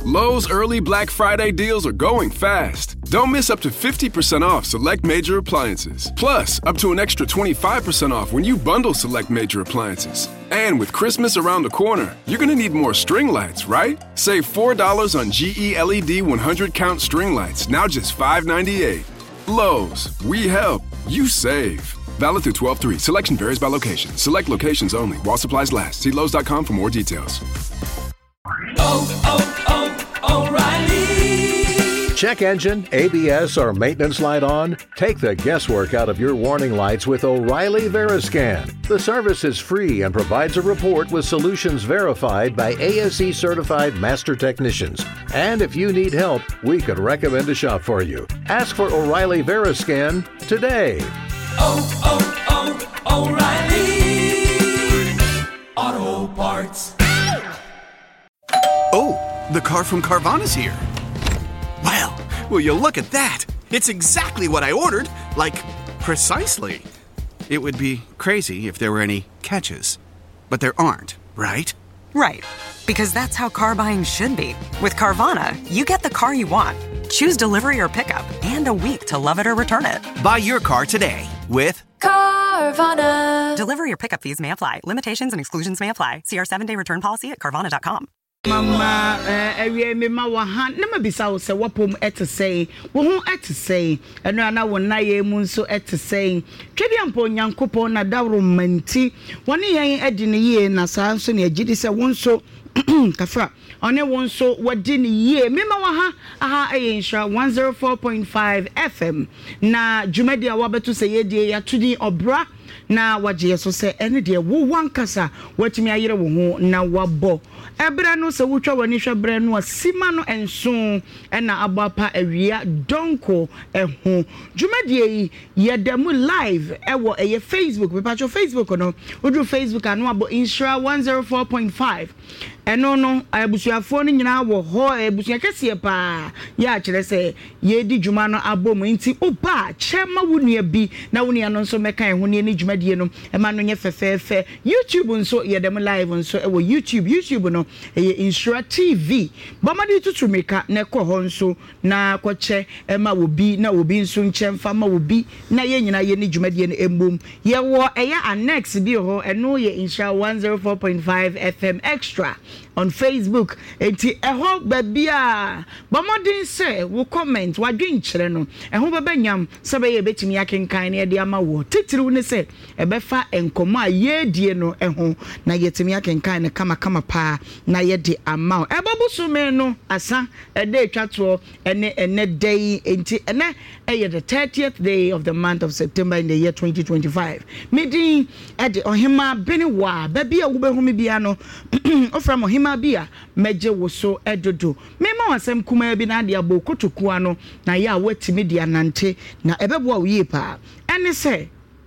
Lowe's early Black Friday deals are going fast. Don't miss up to 50% off select major appliances. Plus, up to an extra 25% off when you bundle select major appliances. And with Christmas around the corner, you're going to need more string lights, right? Save $4 on GE LED 100-count string lights, now just $5.98. Lowe's, we help, you save. Valid through 12/3. Selection varies by location. Select locations only. While supplies last. See Lowe's.com for more details. O'Reilly. Check engine, ABS, or maintenance light on? Take the guesswork out of your warning lights with O'Reilly Veriscan. The service is free and provides a report with solutions verified by ASE certified master technicians. And if you need help, we could recommend a shop for you. Ask for O'Reilly Veriscan today. O'Reilly Auto Parts. Oh, the car from Carvana's here. Well, will you look at that? It's exactly what I ordered. Like, precisely. It would be crazy if there were any catches. But there aren't, right? Right. Because that's how car buying should be. With Carvana, you get the car you want. Choose delivery or pickup and a week to love it or return it. Buy your car today with Carvana. Delivery or pickup fees may apply. Limitations and exclusions may apply. See our 7-day return policy at Carvana.com. Mama, me ma wa han na mabisa wo se wopom etesei wo hu etesei eno ana wo na ye mu nso etesei twedi ampo nyankopon na dawro manti woni yen edi ne ye na sa nso ne agidi se wo nso kafra one wo nso wadi ne ye me ma wa ha aha eyensha 104.5 FM na jumadi a wabetu se ye die ya tudi obra na wagye so se ene de wo wankasa watimi ayere wo ho na wabo ebra no se wutwa wani hwebra no asima no enso ena abapa awia donko eho dwumadie yi yedemu live ewo eye Facebook pepacho Facebook no udru Facebook anu abo Insura 104.5 eno no abusuafo no nyina wo ho abusua kese pa ya kire se ye di dwuma no abom nti oba chema wunua bi na wunua no nso meka eho ne ni dwumadie no ema no nye fefefe YouTube nso yedemu live nso ewo YouTube no eye Insura TV bomadi tutumeka na ekọ ho nso na kwọche ema wobi na wobi nso nchemfa ma wobi na ye nyina ye ni dwumadie no embom ye wo eye annex bi ho eno ye Insura 104.5 FM extra on Facebook enti eho babia bomodin say wo comment wadwen kire no eho babanyam sebe ye betimi akenkan na de ama wo titiriw ne say ebefa enkomo a ye die no eho na yetimi akenkan ne kama pa na ye de ama ebobusu me no asa ede atwato ene day enti ene eye the 30th day of the month of September in the year 2025 medin ede ohima beniwa babia wo behumi bia no ofram ohima bia meje wo so edodo mema wasem kuma bi na de abokotoku ano na ya watimi dia nante na ebebo wo yi pa ene say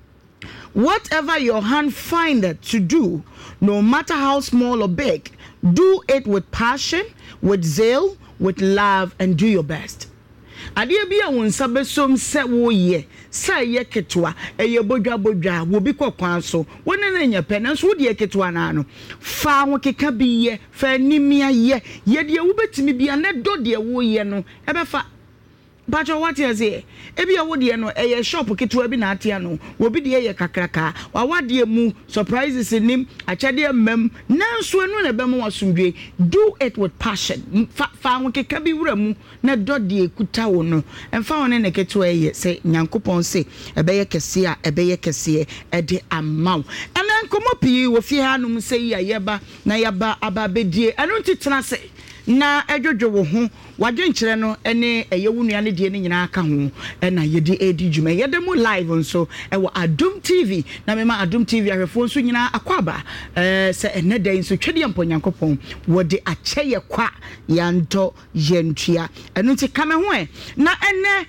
whatever your hand find to do, no matter how small or big, do it with passion, with zeal, with love, and do your best. Adia bia won sabe som se wo ye sa ye ketwa eye bodwa wo bi kokwan so woni na nya pe nanso wo de ketwa na no fa ho keka bi ye fa nimia ye de wo betimi bia na do de wo ye no ebe fa Bajo what you say? Ebi awodi no eye shop ketewa bi na atia no wo bi de ye kakraka wa wade mu surprises nim achade mmam nanso enu na be mu wasumdwe do it with passion fa ho keka bi wura mu na do de ekuta wo no emfa won ne ketewa ye say nyankopon say ebe ye kese a ebe ye kese e de amaw ana nkomo pii wo fi ha no mu say ya yeba na yaba ababedie enu titena say na edwodwo wo ho wadwenkyere no ene eyewunua ne de ne nyina aka ho na yedi edi dwuma yedemu live nso ewo Adum TV na mema Adum TV ahwefo nso nyina akwaba se ene den nso twede mponyankopon wode akyeye kwa yanto yentua enu ti kame ho na ene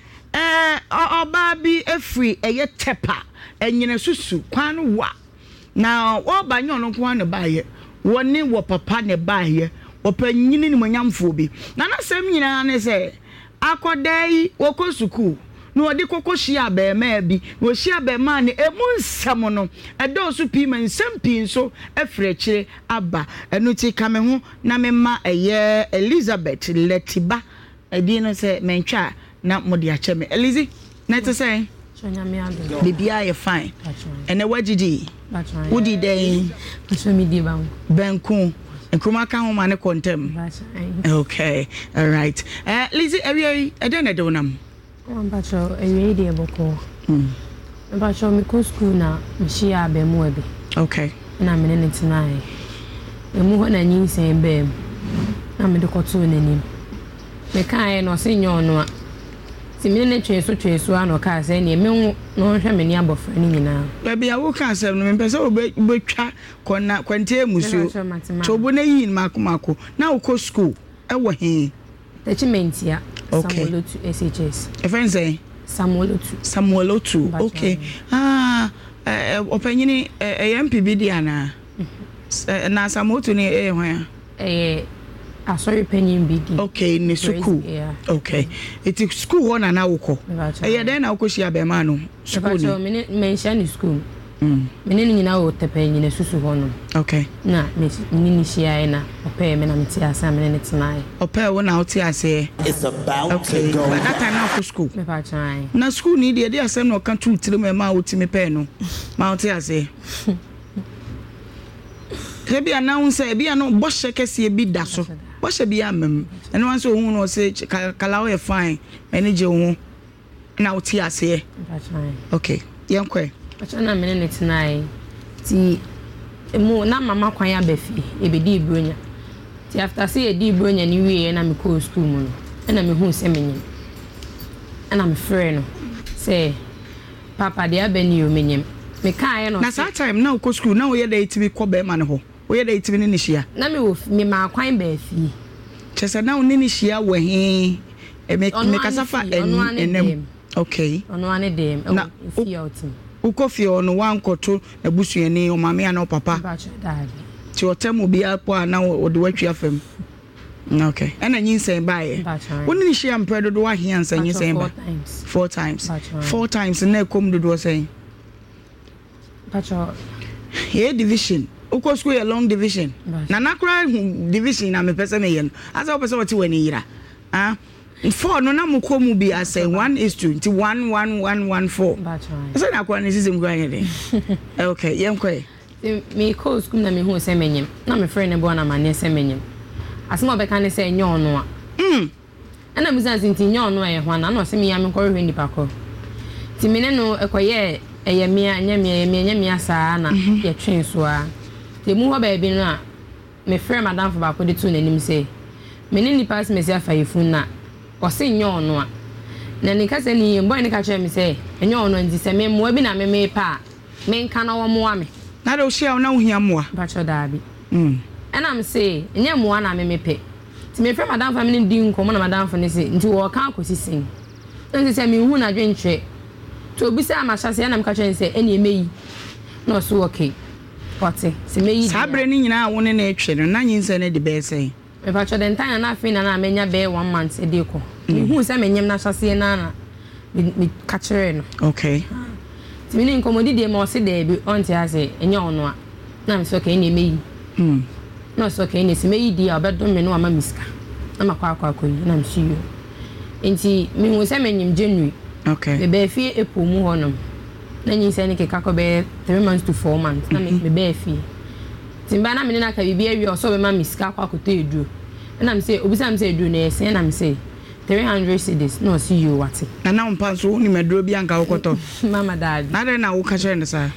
oba bi efri eye tepa enyine susu kwan wa na oba nyon nko an baaye woni wo papa ne baaye opanyini ni monyamfo bi na nasem nyina ne se akodai wokosuku no odi kokohia be ma bi wo hia be ma ne emu nsam no edoso pi ma nsam pi nso efrechire aba enu ti ka me ho na me ma eye Elizabeth Letiba edi no se mentwa na modi ache me Elizi na to say bibia ye fine ene wagidi wodi den so mi di ba benku Nkruma ka ho ma ne kontem. Okay, all right. Lizzie, area eden edonam. Bacho, area dey boko. Bacho mi ko school na mi shia be mu abi. Okay. Na me ne tonight. Emu ho na nyinsen be. Na me de koto nanim. Me kan no se nyo no a. Ti me ne tweso ano ka se ne me no hwe me ni abofra ni nyina. Baby awo ka asem no me pese obetwa kona kwante musuo. Chobo na yin makomako. Na uko school e wo he. Techimentia. Okay. Samuelotu SHS. E friend say Samuelotu. Okay. Opanyini MPB di ana. Na Samuelotu ni hwan? Sorry, penny BD. Okay, ni school. Yeah. Okay. It is school one na uko. Then na uko shia be ma no. School ni. Mention school. Menene nyina wo tepenyi na susu hono. Okay. Na menene shia na ope me na meti asa menene tonight. Ope wo na oti ase. It's about to go. But that time na uko school. Me pa try. Na school ni dey asem no kan tu tire me ma oti me pe no. Ma oti ase. Ebi announce ebi ano boshe kese ebi da so. Boshe bi amem. Eno wan so hu no say kalawo e fine. Eni je hu na oti ase. Okay. Yenkwe. Acha na menene tonight. Ti emu na mama kwan ya befi ebedi ibronya. Ti after say edi ibronya ni wie na me ko school mu no. Na me hu se menyem. Na me frɛ no. Say papa de abani o menyem. Me kan no. Na that time na uko school na wo ye da itibi ko be ma ne ho. Wo ye da itibi ni hia. Na me wo me ma kwan ba fi. Chese na wo ni hia wo he. Me kasafa enem. Okay. Ono ane dem. Na fi outim. Uko fi ono wan koto na busuani o mama na o papa. Ti otemu bia po na o de watwi afam. Okay. Ana nyinsen baaye. Woni ni hia mpredo do wa hia nsan nyinsen ba. 4 times. 4 times na kom do do say. Pacho. Here division. Uko school a long division. Na nakura division na me pese me yen. Asa o pese wati wani yira. 4 no na mko mu bi as 1:2 1 1 1 1 4. Asa na kwa ni system kwa yede. Okay, yenkwe. Me call school na me hu se menyem. Na me friend ne bo na mane se menyem. Asema obeka ne se enyo ono a. Ana musan sinti enyo ono e hwana na o se me ya me ko hwe nipa ko. Ti me ne no ekoye eye mia saa na ye twen so a. Te mu ho ba bi no a me friend madam for ba ko de tu nanim se. Me ne nipa se me se afa yefun na o se enyo ono a. Na ni ka se ni boy ni ka che me se enyo ono nti se me mo bi na me pa me nka na wo mo ame. Na do share na wo hia mo a. Ba cho da bi. And I'm say enye mo na me pe. Ti me friend madam family di nkomo na madam for ne se nti wo ka akosisin. Nti se me hu na dwenche. To bi say amashase na mka twen say eni emeyi. No so okay. Pote. Se meyi. Sabre ni nyina wo ne na etwe no na nyinse ne de be say. Me pa cho den tan na afi na na menya be 1 month e de ko. Me hu say menyem na shase na me ka kire no. Okay. Ti me ni nkomodi de ma o se de bi on ti ase enye ono a. Na me so okay eni emeyi. No so okay eni se meyi di a obedom me no ama miska. Na makwa yi na me shiyo. Enti me hu say menyem January. Okay. Me be fie epo mu honom. Na nyi se ne ke ka ko be 3 months to 4 months. Na me be fie. Timba na me na ka bibia wi o so be ma miska kwa koto edu. Na me say obisa me say edu na ese na me say 300 cedis no see you what. Na umpa so ni medro bi anka wokoto. Mama dad. Na de na wo ka chere ne sa.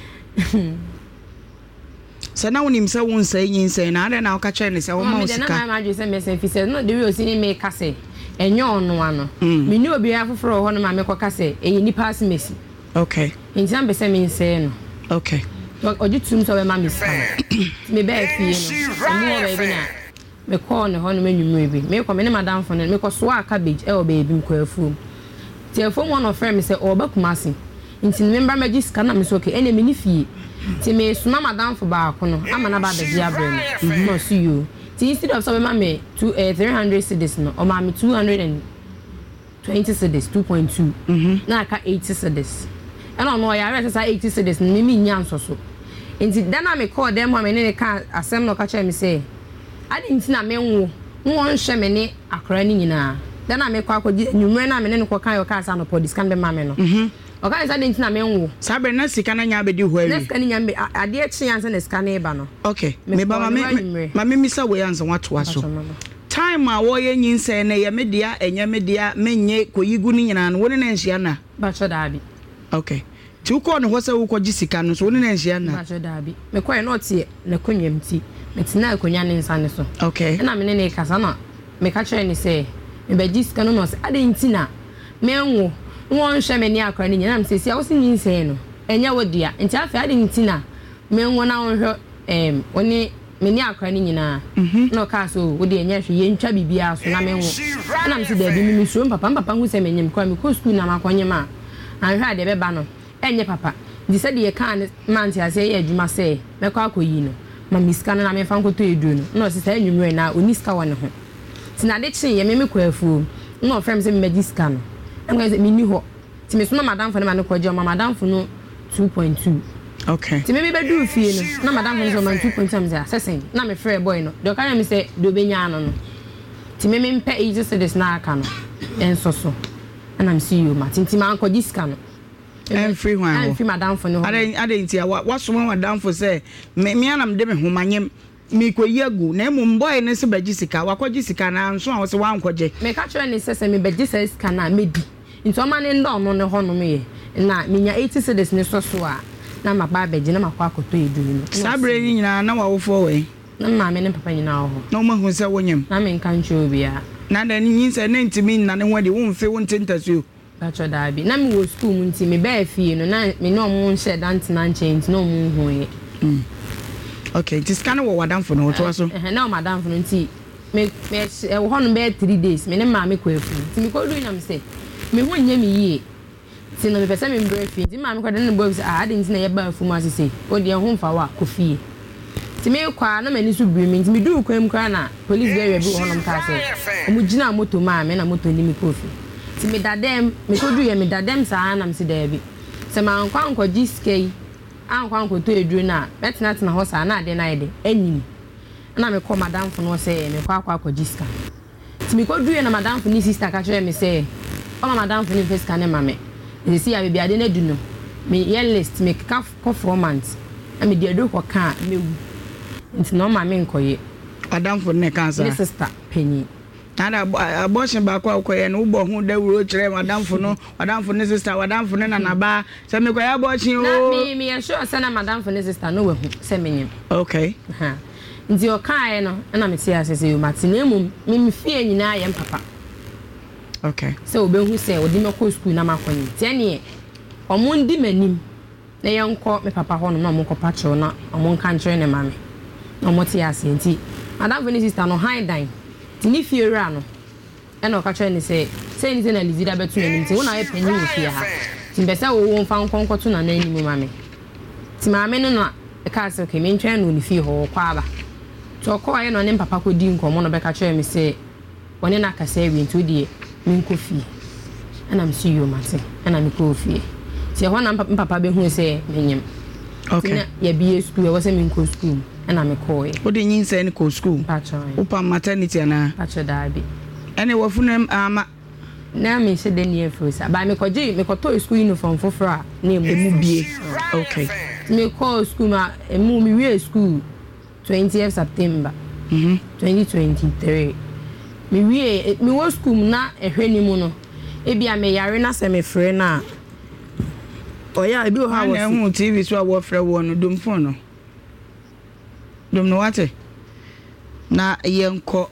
Se na wonim se won sai nyin sai na de na wo ka chere ne sa wo ma osika. Na ma adwe se me se fi se no de wi o si ni me ka se enyo ono ano me ni obi afoforo ho no ma me koka se eyi ni pass mesi. Okay. Inti be se me nse no. Okay. Ojutum so be ma misa me be afie no mo be bi na me call ne ho no menwumre bi me ko me ne madam fo no me ko so a cabbage e o be bi mko afu ti afo one of friend me se o ba kumasi inti member magic na me so okay ene me ni fie ti me suma madam fo ba ko no ama na ba da dia bre no see you. Instead of some me 300 cedis no or ma me 200 and 20 cedis 2.2 na aka 80 cedis ena no ya re say 80 cedis ni mi nya nsoso enti then na me call them ma me ne ka asem no ka che me say adi nti na me nwo hwe me ne akra ni nyina then na me kwa nyumre na me ne ko kan yo ka sa no po discount be ma me no okay say nti na me nwo sabre na sika na nya be di hwa wi na sika ni nya be ade e chi ansa na sika na eba no okay me ba ma me misa we ansa wato aso time a wo ye nyinse na ye media enya media menye koyigu ni nyina no woni na nhia na ba cho dabi okay ti uko no ho se wo koji sika no so woni na nhia na ba cho dabi me koy no tie na konwam ti me tina akonya ne nsa ne so okay na me ne kasa na me ka chere ni se me ba ji sika no se ade ntina me nwo won hwe me ni akra ni nyina me se sia wo se nyinse no enya wodua nti afi ade ntina me nwo na won hwe oni me ni akra ni nyina no ka so wo de enya hwe ye ntwa bibia so na me nwo na me se da bi mi so papa hu se me nyem kwa me ko school na makonye ma anhwe ade be ba no enye papa di se de ye kan man ti ase ye adwuma se me kwa akoyi no ma miska na me fa nkoto edu no no se say nwumre na oniska wone ho ti na de chi ye me kwa afu no frem se me magiska no am ga se me ni ho ti me so na madam fo na ma ko je ma madam fo no 2.2 okay ti me be do fie no na madam fo no 2.2 am say assessing na me free boy no do kan me say do be nya no ti me mpe age se des na aka no enso so na me see you ma ti ma anko giska no en free one en free madam for no ade ntia wasoma madam for say me anam de me homanyem me koyagu na emu boy ne se baji sika wakwaji sika na nso a wo se wankwaje me ka chere ne se me baji sika na medi nti o ma ne ndo no ne ho no me na menya 80 cedis ne so so a na ma ba baji na makwa akoto edu no sabre ni nyina na wawofo we na ma me ne papa nyina ho na mo hu se wonyem na me nka nche obia na da ni nyinse na ntimi na ne ho de wo mfe wo ntentasu Bacho dabi na mi wo school mu nti me ba fie no na me no mo nche dante na nche nti no mo hu ye okay this kind of wadam for no to so na madam for no nti me ho no be 3 days me ne ma me ko afu nti me ko do na me say me ho nya me yie ti no me pese me mbra fie nti ma me ko de ne bo say ade nti na ye ba afu mu asese o de ho mfa wa ko fie ti me kwa na mani so bri me nti me du kwam kra na police area bi ho no ka say o mu gina moto ma me na moto ni me ko fie ti me dadem me ko du ye me dadem sa na me se da bi se ma nkwa nkwa giskei ankwa nkwa to edru na betina tena ho sa na ade na ide anyim na me ko madam fo no se me kwa akwa giska ti me ko du ye na madam fo ni sister ka chere me se o ma madam fo ni face ka ne ma me e si ya bi ade na du no me ye list me ka ko 4 months na me de do ko ka mewu nti no ma me nkoye madam fo ne cancer ni sister penny ana abortion ba kwa koye no ubo hu da wuro kire madam fo ne sister madam fo ne na ba se me koye abortion o na me sure say na madam fo ne sister no we hu se menyem okay ha nti o kae no na me tie asese yo matine mum me fie nyina ye papa okay se obehu se odi me ko school na makonyi tie ne omundi manim na ye nko me papa ho no na omonko pacho na omonka nkyere ne mame na omotie ase nti madam fo ne sister no high dine ni fie ra no e na ka chere ni se ni se na lizida betu na nti wona ye panyi wo fie ha ti be se wo mfa nkonkoto na nani mu mame ti mame no na e ka se ke me ntwen no ni fie ho kwa aba to ko aye no ne papa ko di nkomo no be ka chere mi se woni na ka se wi nti die mi nko fie ana mi see you mate ana mi ko fie ti ho na papa be hu se menyem okay ya bi school e wo se mi nko school ana me ko e o de nyinse ni ko school upa maternity ana pacho dabi ene wafunam ama na me se de nie frusa ba me ko to school uniform fofora na emu bie okay me ko school ma emu mi we school 20th September 2023 me we me wo school na ehwe ni mu no e bia me yare na se me frɛ na oya e bi o ha wo na TV so a wo frɛ wo no dom phone no dom no wate na yenko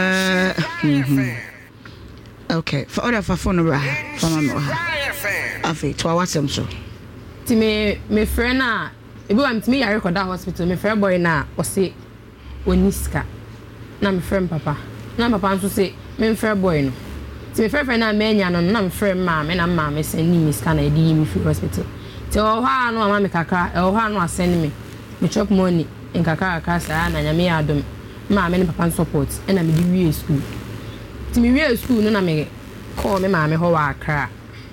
okay for order for phone bra for mama afi to awasem so ti me friend na e bi wa me yare koda hospital me friend boy na o se oniska na me friend papa na papa nso se me friend boy no ti me friend na me nya no na me friend ma me na ma me send ni miska na e di me free hospital ti o ha no ama me kakra e o ha no asend me chop money in kakaka sa na nyame adom ma me ne papa support e na me di wie school ti me wie school no na me call me maame ho wa Accra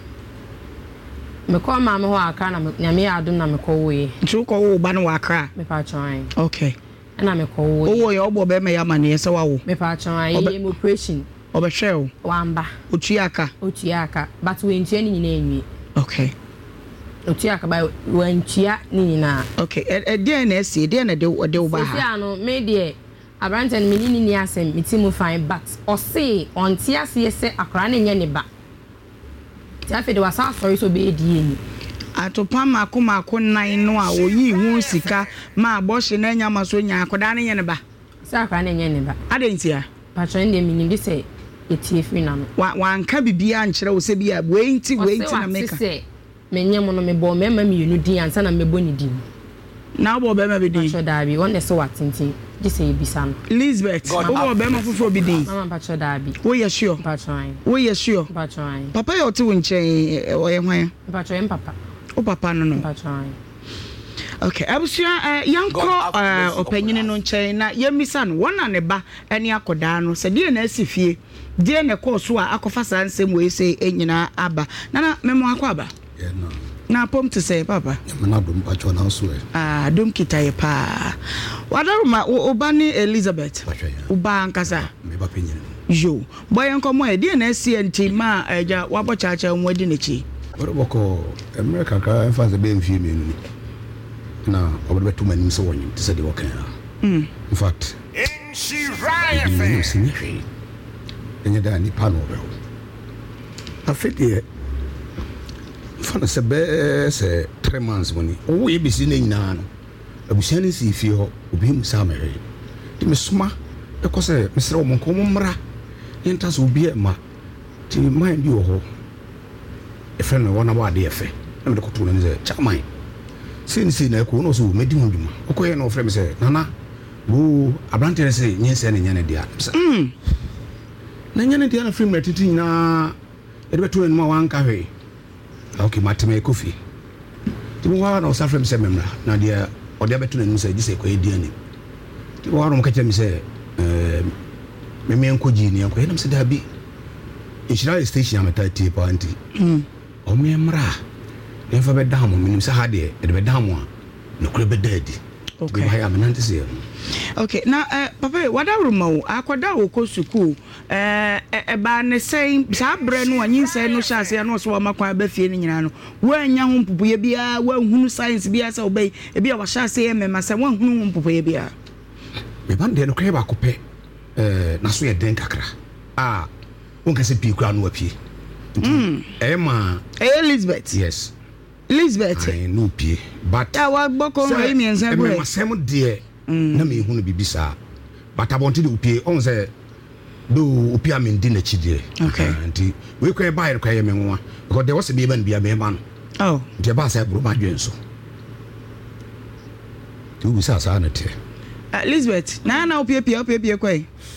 me call maame ho Accra na nyame adom na me call we nti ko wo ba no wa Accra me pa chon okay na me call we wo ye obo be me ya ma ne se wa wo me pa chon ye operation obehwe wo wamba otuaka but we ntua ni nyina enwi okay otuaka ba we ntua ni nyina okay e na esi de na de wo ba ha so no me de Abranten minini ni asem mitimu fine but o say on tia se se akra na nya ne ba ti afi de wasa sorry so be die ni atopa mako nan no a oyi hu sika ma bohye na nya maso nya akoda na nya ne ba sa akra na nya ne ba adentia patron de minini se etie free na no wa anka bibia nkyere wo se bia wenti na meka se menye mo no me bo mema mi yunu din ansa na mebo ni din na bo be ma be din patron dabi won se watintin just say bisan Elizabeth wo be ma foforo bi din mama patron dabi wo ye sure patron papa yo te wo nchen o ye hwan patron papa o papa no patron okay abusua yanko opanyine no nchen na yemisa no wona ne ba ene akoda no se de na asifie de na course a akofa sansem we se enyina aba na memo akwa na pom to say papa na dum pacho na so dum kitaye pa wadaruma obani Elizabeth uba nkasa me ba penyere yo boy nkomo e de na asi ma eja wabochacha nwadi nechi oroboko America ka emphasize be mfie menu na obebetu manim so wonyim tse de wokan in fact she right enye da ni pano be afete fana se 3 months money o ye bisi na nyina no abusia ni si fie ho obi mu sa mere ti me soma e ko se me sere o monko mo mra yenta so obi e ma ti mind bi wo ho e fe no wona wa de e fe na me ko to na se chairman sin na ko no so medi ho dwuma o ko ye no frɛ me se nana wo abrante se nyense ne nyane dia na nyane dia na film retiti na e de beto enuma wanka hwe okay mateme kofi ti wa na so frɛ me se memra na dia o de beto enuma se gise ko e dia ni ti wa no ka kyerɛ me se me enko ji ni enko ye na me se da bi Ishira station ameta tie pa anti o me mra nefa be dam minim se ha de e be dam a no kure be dadi okay be ha menante se okay na papa wada rumo akoda wo ko suku ba ne sei sa bre no anyin sei no hyase no so ma kwa ba fie ni nyina no wa anya ho mpupuye bia wa hunu science bia se obey e bia wa hyase e mema se wa hunu mpupuye bia me bande no kre ba ko pe na so ye den kakra unka se pi kwa no apie Emma Elizabeth yes Elizabeth I no pie but wa gboko no imi ense bo e masem de na me hu no bibisa but abonti de pie on say do opia me ndi na chidie okay anti we kwa buy kwa ye me nwa because there was be ban bia me man oh de ba say bro ma dwenso tu bisa sa na te Elizabeth na opia kwa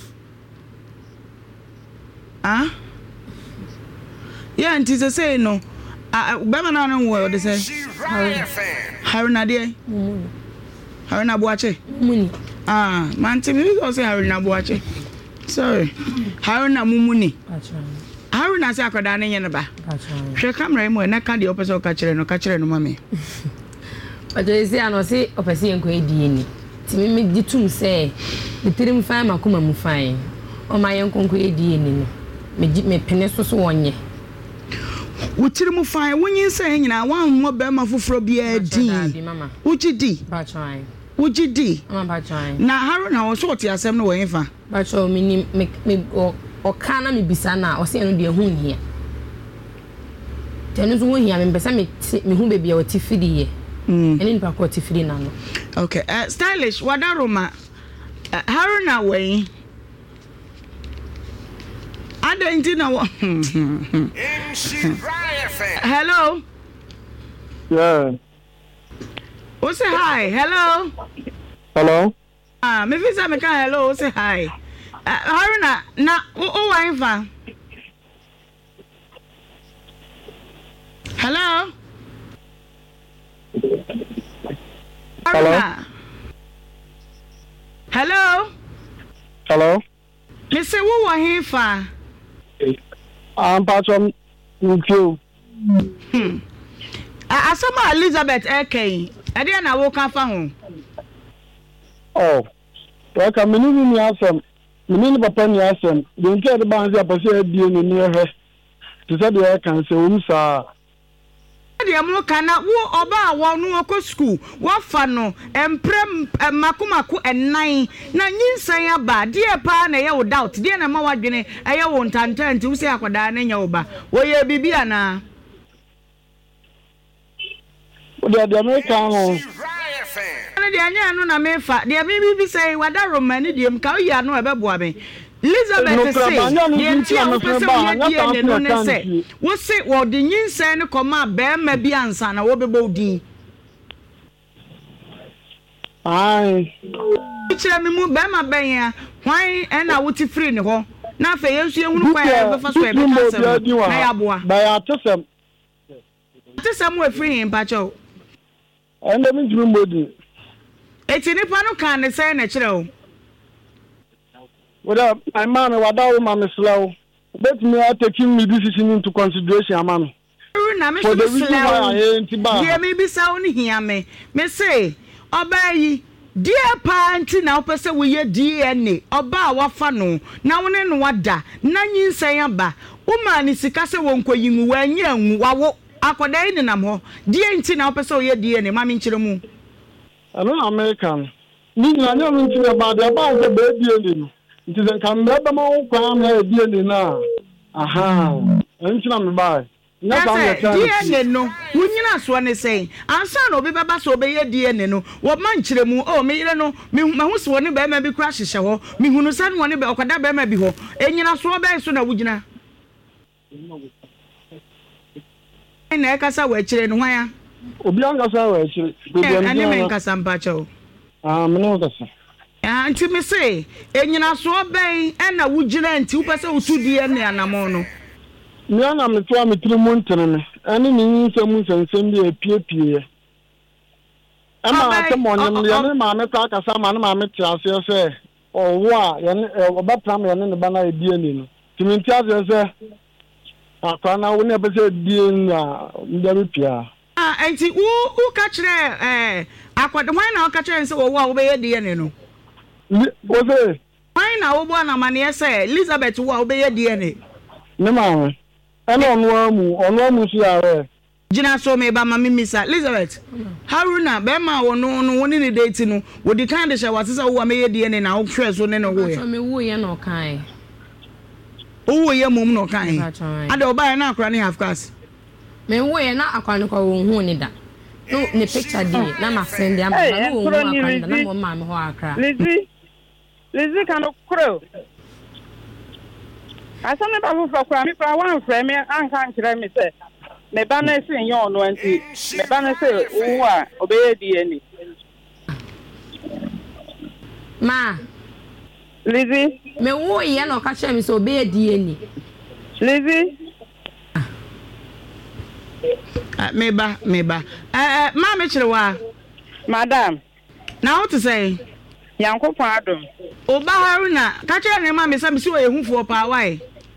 yeah anti say no bema na no wo de say Haruna de Haruna Boache muni manti me go say Haruna Boache sorry Haruna mumuni Haruna say akoda na nyene ba hwe camera mo na ka de opese o ka kire no mame ajo say ano say opese enko edi ni ti me ditum say de tirim fa ma kuma mu fan o ma yenko edi ni no me pene so wonye wutiri mu fan wonyin say nyina wan ho be ma foforo bia din ugidi mama bachai na Haruna wo so oti asem no wen fa bacho me o kana me bisa na o se no de hu hia tenu so hu hia me besa me hu be bia o ti fidi ye eni pa ko ti fidi na no okay stylish wadaroma Haruna wen Adentina hello yeah who say hi hello me visa me can hello who say hi Haruna na o wan fa hello Haruna hello hello me say wo wan fa Patron, you. Asama Elizabeth Eke. I didn't know what found. Oh, welcome. Many awesome. Many papa ni awesome. Don't care the bands up as you near her. To say the can say, sir. The Amokana, wo oba wonu oko school, wo fa no emprem makumaku ennan na nyinsan aba de pa na ye wo doubt de na ma wadwene eye wo ntanta nti wo se akoda na nya wo ba wo ye bibia na wo de American no na de anya no na mefa de bibi say wada romani de mka wo ya no ebeboa me Elizabeth say the entire person we no ne say wo say wo de nyinsan ne koma be ma bi ansa na wo bebo din ai kire me mu be ma ben ya hwan e na wo ti free ne ho na fa yensu ehunu kwa ya be fa so e be kasem na ya boa ba ya tesem we free him pacho and them to mbodi eti nipa no kan ne say na kire o whether my man wada ma me slow but me are taking me decision into consideration amano na me so slow ye me bi sa oni hia me say oba yi dear pa anti na opese we ye DNA oba wafa no na wone no wada na nyinsan aba uma ni sika se wonko yinwu wanya anwu wawo akoda ni nam ho die anti na opese we ye DNA ma me nkire mu ano American ni na nya me nkire ba de ba se be DNA no nti ze kan be ma wo kwa ma DNA na aha enchina me ba na ba me DNA no wunyina so ne sei ansa na obi beba so obe ye DNA no wo ma nkire mu o me yire no me hu se woni be ma bi kura hyehye ho me hunu san woni be okoda be ma bi ho enyina so be so na wugina na ekasa wa kire no hwan ya obi angasa wa kire ane me nkasa mpacho me no nkasa anti me say enyina so ben na wugina nti wo pese utu DNA anamo no me ana me to me tiri mu ntene ani ni nsem bi epiepie ama atemonyem ye ne ma me ka kasa ma ne ma me ti ase se owo a ye ne obapram ye ne ba na edie ni no timi ti ase se akwa na wo ne be se die na ndami pia anti wo ka kire akwa de hwan na wo ka kire se owo a wo be ye die ni no wo se hwan na wo bo na ma ne se Elizabeth wo a wo be ye die ni ne ma ana onu amu si are Jina so me ba mama misa Elizabeth Haruna be ma wo no woni ne date no wo di kan de hye wasesa wo ma ye die na wo hwe so ne no wo ye so me wo ye no kan wo ye mom no kan ade oba na akra ne half class me wo ye na akwa no ko wo hu ni da no ne picture di na ma send am na wo hu akwa na mo ma me ho akra Lizzy kan okro asame ba fu fakwa mi pra wan frɛ me anka nkire me sɛ me ba na se nyo no anti me ba na se wo a obeye DNA ma Lizzy me wo ye no ka kire me sɛ obeye DNA Lizzy me ba ma me kire wa madam na what to say yankopon adom oba Haruna ka kire ne ma me sɛ me si wo yehufuo pa why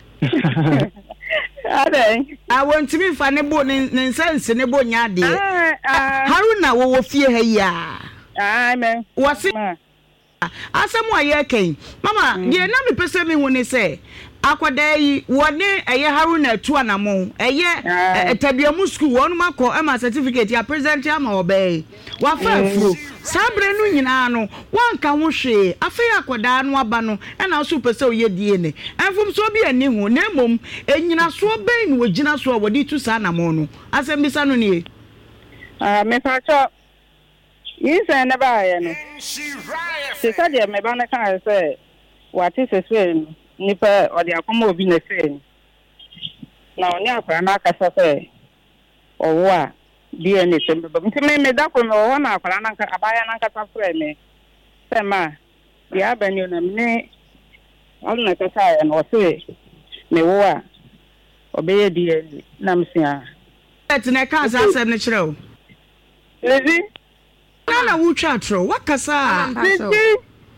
ade want me fa ne bo ne nsense ne bo nya de Haruna wo fie ha ya amen wose asem wa ye ken mama de na me pese me hu ne se akwada yi wone eye Haruna atu anamo eye tabiamu school wonu makọ ema certificate ya present ya ma obey wa fa afro sabre no nyina no wanka ho hwe afi akwada no aba no na so pese oye die ne enfum so bi ani hu na mom enyina so ben no wogina so wodi tu sa anamo no asem bisa no ne me fa cho yinsa na ba ya no se sa de me ba na kan se wati se so nipa odi akoma obi na fe na oni akwa na akasa fe owo a DNA sembe ba ntime me da ko me owo na akwa na nka abaya na nkata fre me sema ya bani na me on na kasa ya no se me wo a obeye DNA na msia et na ka sa asem ne kire o Lizzy na wu twa tro wakasa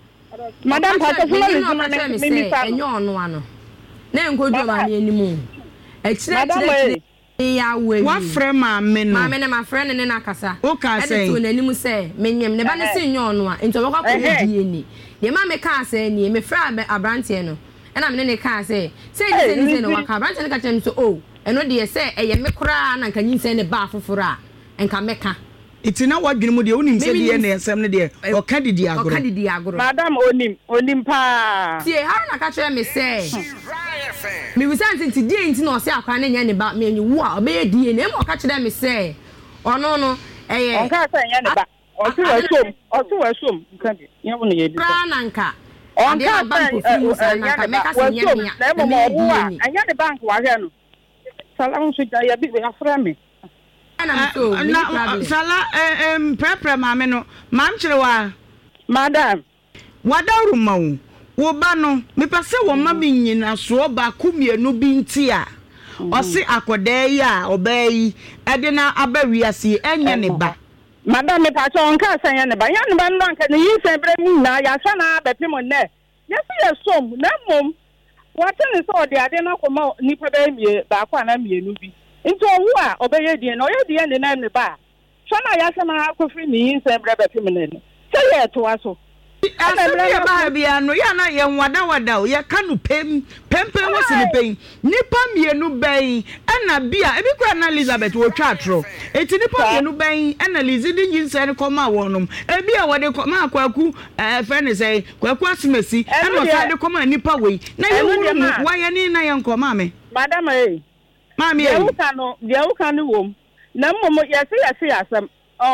Madam Pato me mi pa enyo onu ano na enkodu ma me animu Actually, what friend ma men ma men my friend and nakasa o ka say to nanim say menyem ne ba ne se nyo no a nto beko ko die ni de ma me ka say ni me fra abrante no e na me ne ka say ni no waka abrante ne ka chem so o eno de say eye me kura na nka nyinse ne ba foforo a enka meka itina wadwene mu de onim se de ne ensem ne de o ka didi agoro madam onim pa tie ha na ka chere me say me wisanti ti die nti na o se akwa na nya ne ba me nyu a obe die ne mo ka chere me say ono no eye on ka say nya ne ba o tu wasom nka bi nya wo ne ye bi pra na nka on ka bank na ka me ka se nya nya na mo wo a anya ne bank wa hwe no sala mo so ja ya bi afra me ana so sala prepare ma me no mam chere wa madam wadawru mawo wo ba no me pese wo ma bi nyina so ba kumienu bi nti a o se akoda yi a obayi e de na abawiase enye ne ba madam me pa cho on ka san ya ne ba no anka ne yin san bre mu na ya sa na be pimo ne yes yes som na mom wate ne so de ade na koma ni pa ba mie ba kwa na mienu bi nti owu a obeye die na oye die ne na ne ba so na ya sa na akofri ne yin san bre be pimo ne se ye to aso asabia ba bia no ya na ye wada ye kanu pem wose ne pen nipa mienu ben na bia ebi kwa na Elizabeth wo twa atro eti nipa mienu ben na Lizzie nyinse ne koma wonom ebi a wode koma kwaku friend say kwaku asimesi na so de koma nipa wei na ye wuru waye ni na ye nkoma me madam mami ye uka no wom na mmomo yesi asem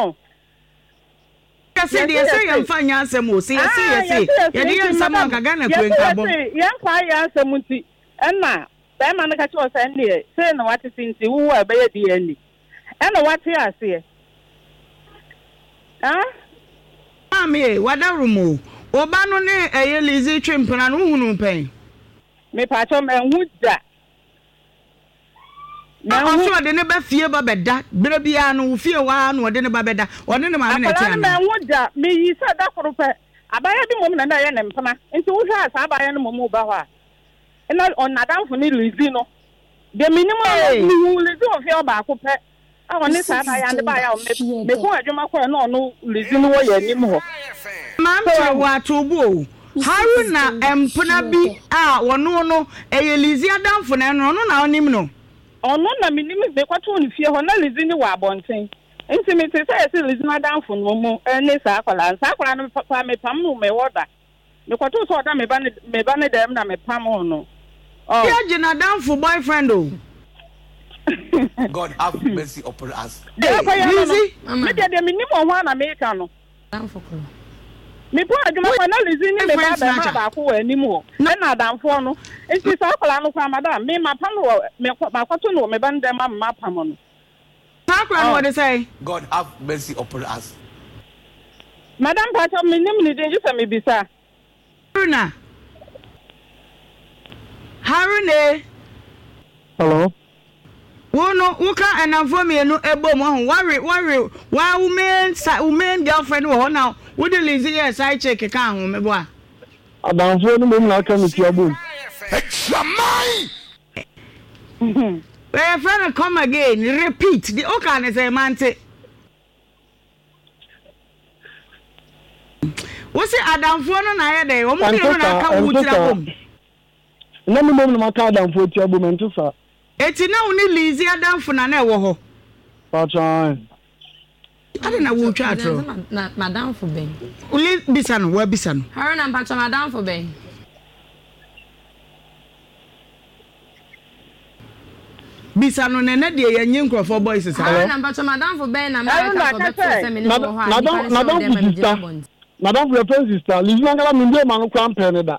Kasi de say yam fanya asem o say yes ye de yam sam anka Ghana kwenka bom yam kwa ya asem nti enna be ma no ka cho say ne say na wate sinti wu a be ye de ani enna wate ase mami wadaru mu oba no ne eye Lizzie twempena no hunu pen me pa cho me hu da na so de ne ba fie ba beda bere bia no fie wa no de ne ba beda one ne ma me na tia na woda me yi sa da korope abaya bi mom na ye ne mpana nti wo hwa sa abaya no mom ba hwa ena on nadamfo ni Lizzie no de minimum hu Lizzie o fie ba ko pe a woni sa abaya ne ba ya me ko adwuma ko na ono Lizzie no wo ye nim ho mam che wa tobu Haruna empuna bi a wono no eye Lizzie adamfo na no na onim no ono na minimi be kwato ni fie ho na Lizzie ni wa abonten nti me te say Lizzie na danfo no mo ne sa akwala no pa me pam no me woda me kwato so oda me ba ne dem na me pam no ya jina danfo boyfriend o God have mercy upon us Lizzie me de minimi ho na me ka no danfo ko me po adwuma kwa na Lizzie ni me ba ko wa anim ho na danfo no nti sa akwala no kwa madam me ma pam no me kwato no me ba ndem ma pam no Sakura what they say God have mercy upon us madam pato me nim ni den just me bisa Haruna hello wono wuka enafo mienu ebom ho worry wa women girlfriend wo now wo de Lizzie yes I check ka ho me bo a adamfo no mom na aka me tia bom friend come again repeat the okay say mante wo se adamfo no na ye dey o mo no na aka wo tira bom na me mom na aka adamfo tia bom ento sa eti na wo ni Lizzie adamfo na e wo ho patron ade na wo twa atro na madam fo ben uli bisano wa bisano Haruna mpacho madam fo ben bisano nene de ye nyin krofo boys sa Haruna mpacho madam fo ben na America fo beto se me no ho madam fo your sister Lizzie ngala mi ndie ma no kwa mpe ne da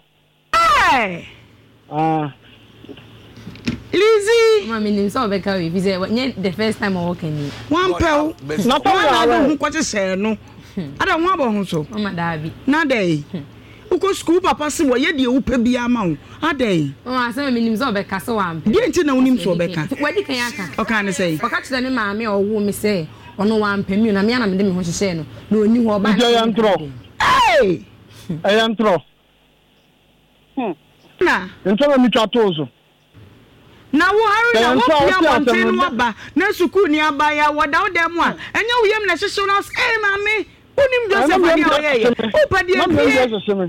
Lizzie mama nim so be ka we bi say the first time I walk in one pel na to na hu kwache se no ada hu abo hu so mama da bi na dey uko school papa se wo ye de wo pa bia ma wo adai mama say me nim so be ka so am bi enti na unim so be ka wadi kan aka o kan say o ka kire me maame o wo me say ono wa mpa mi na me na me de me ho hyehye no na oni ho ba ayantro na ntoma mi twa tozo na wo Haruna wo pia monten wo ba na suku ni aba ya woda wo dem a enya wo yem na hyehye no eh mame unim Joseph ani oyeye o padi e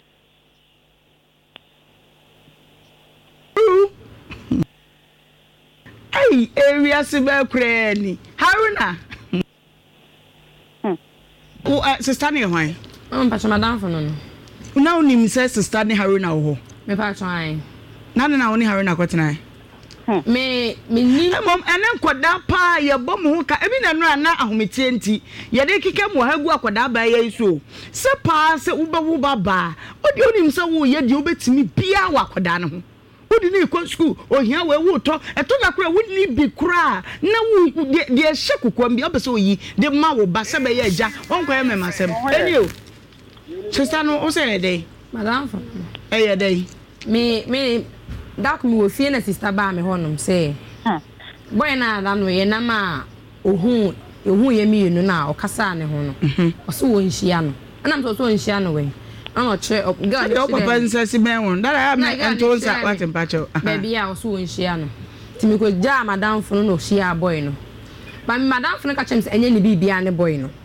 Hey, area sibe krani. Haruna. Sister ni hwan? Pacha madam for no. Una unim say sister ni Haruna wo. Me pacha ai. Na oni Haruna kwetena. Me ni mom ene nkoda pa ye bom ho ka ebi na no ana ahometie nti ye de kike mo hagu akoda ba ye so. Se pa se wo ba. Odi onim se wo ye de obetimi bia wa akoda no ho. Odi ni ko school ohia we wo to eto na kura wo ni bi kura na wo de hyekukwam bi obese oyi de ma wo ba se be ye agya onko ye memasem enio sister no o say dey madam for dey me dak mi wo fie na sister ba me honom say boy na da no ye na ma ohun ye mi nu na okasa ne ho no o so wo nhia no ana m so nhia no we ano che girl yo papa nsasi ben won that I am ento sa what mpacho baby ya so won hia no timi ko ja madam funu no hia boy no ba madam funu ka chem se enye ni bibia ne boy no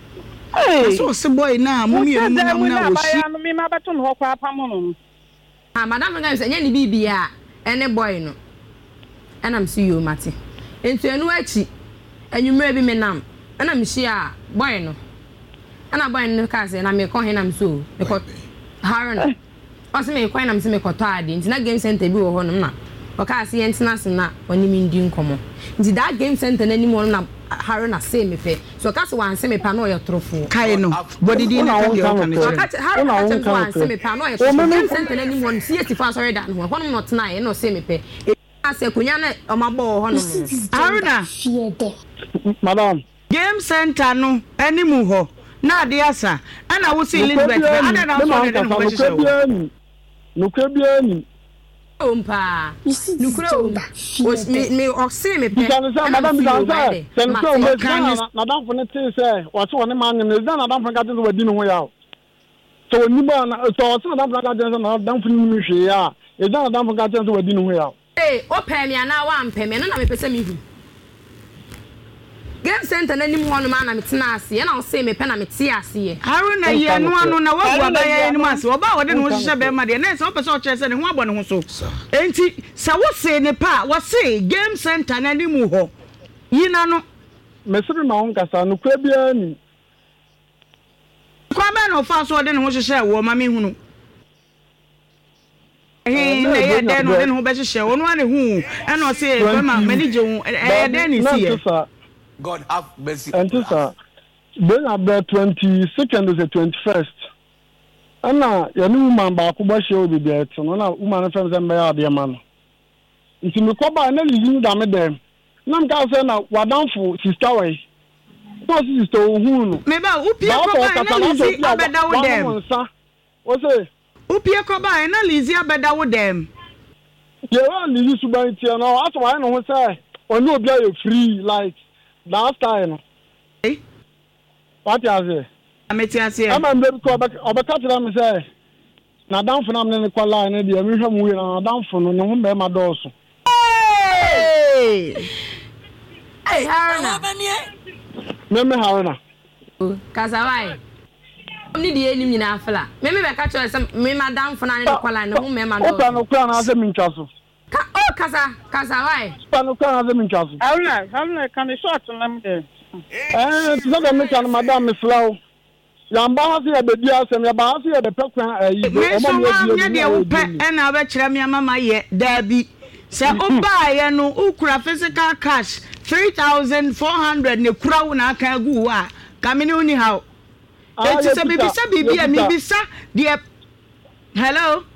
so se boy na mu mi na wo hia no mi ma bato no ho kwa pam no madam ga se enye ni bibia ene boy no enam si yo mate ento enu achi enwumre bi menam enam hia boy no ana boy no ka se na me ko henam so me ko Haruna o se me ko henam se me ko to ade nti na game center bi wo ho no na o ka se yentina se na oni mi ndi nkomo nti that game center na ni mo na Haruna se me pe so ka se wan se me pa no ye trofo kai no body di na ka Haruna ka wan se me pa no ye trofo game center na ni mo si eti fa sorry dan ho no not na ye no se me pe ase kunya na o mabo ho no Haruna madam game center no animu ho na de asa ana wo si Elizabeth ana na so de no hwehwe no kwabiani ompa nukura me oxy me pe madam dansa senso me madam for ne say what one man ne na madam for ka tin wadi no ho ya so ni ba na so madam for ka tin na madam for ni hwe ya e da madam for ka tin wadi no ho ya o pe me ana wa mpe me na me pese me hu game center na nim hono ma na metena ase na o se me pe na meti ase Haruna ye no anu na wagu abaya nim ase oba wode no hihye be ma de na se o pese o kire se ne ho abo ne ho so enti sa wo se ne pa wo se game center na nim ho yina no mesiri ma on kasa no kwa bia ni kwa me no fa so de ne ho hihye wo ma me hunu na ye de no de ne ho be hihye wo no ane hu e na o se e ma manage hu e de ni si e God have mercy. And this then about 22nd is the 21st. And now you know man ba ko ba show be there to no na woman friends dem be ade man. Nti me ko ba na living da me dem. Na m ka say na wadanfo sister way. No sister ohun no. Me ba upie ko ba na Lizzy abeda wo dem. O say upie ko ba na Lizzy abeda wo dem. Ye wa Lizzy suban tie no aso wa no ho say oni obi aye free like last time. Eh? What is it? Ametiase. I'm a baby call back. I'm say. Na down for na me call line dey. Me hwam we na down for no ho be ma doso. Hey! Hey, Haruna. Me Haruna. Kasawai. Omni di enim nyina afla. Me be ka cho say me ma down for na ne call line no ho me ma doso. Opa no kra na say me nchaso. Kasawai. Pano kwa na zemi nchaso. Haruna kan short lam de. Tisa da me kan madam me flow. Ya mba ha se ya bebi asem ya ba ha se ya de pekwan ayi. Me so wa de wo pe na ba kire me mama ye dabi. Se oba ye no ukura physical cash 3,400 ne kura wo na aka agu wa. Ka me ne uni how. Eti se bibi a mi bisa de. Hello.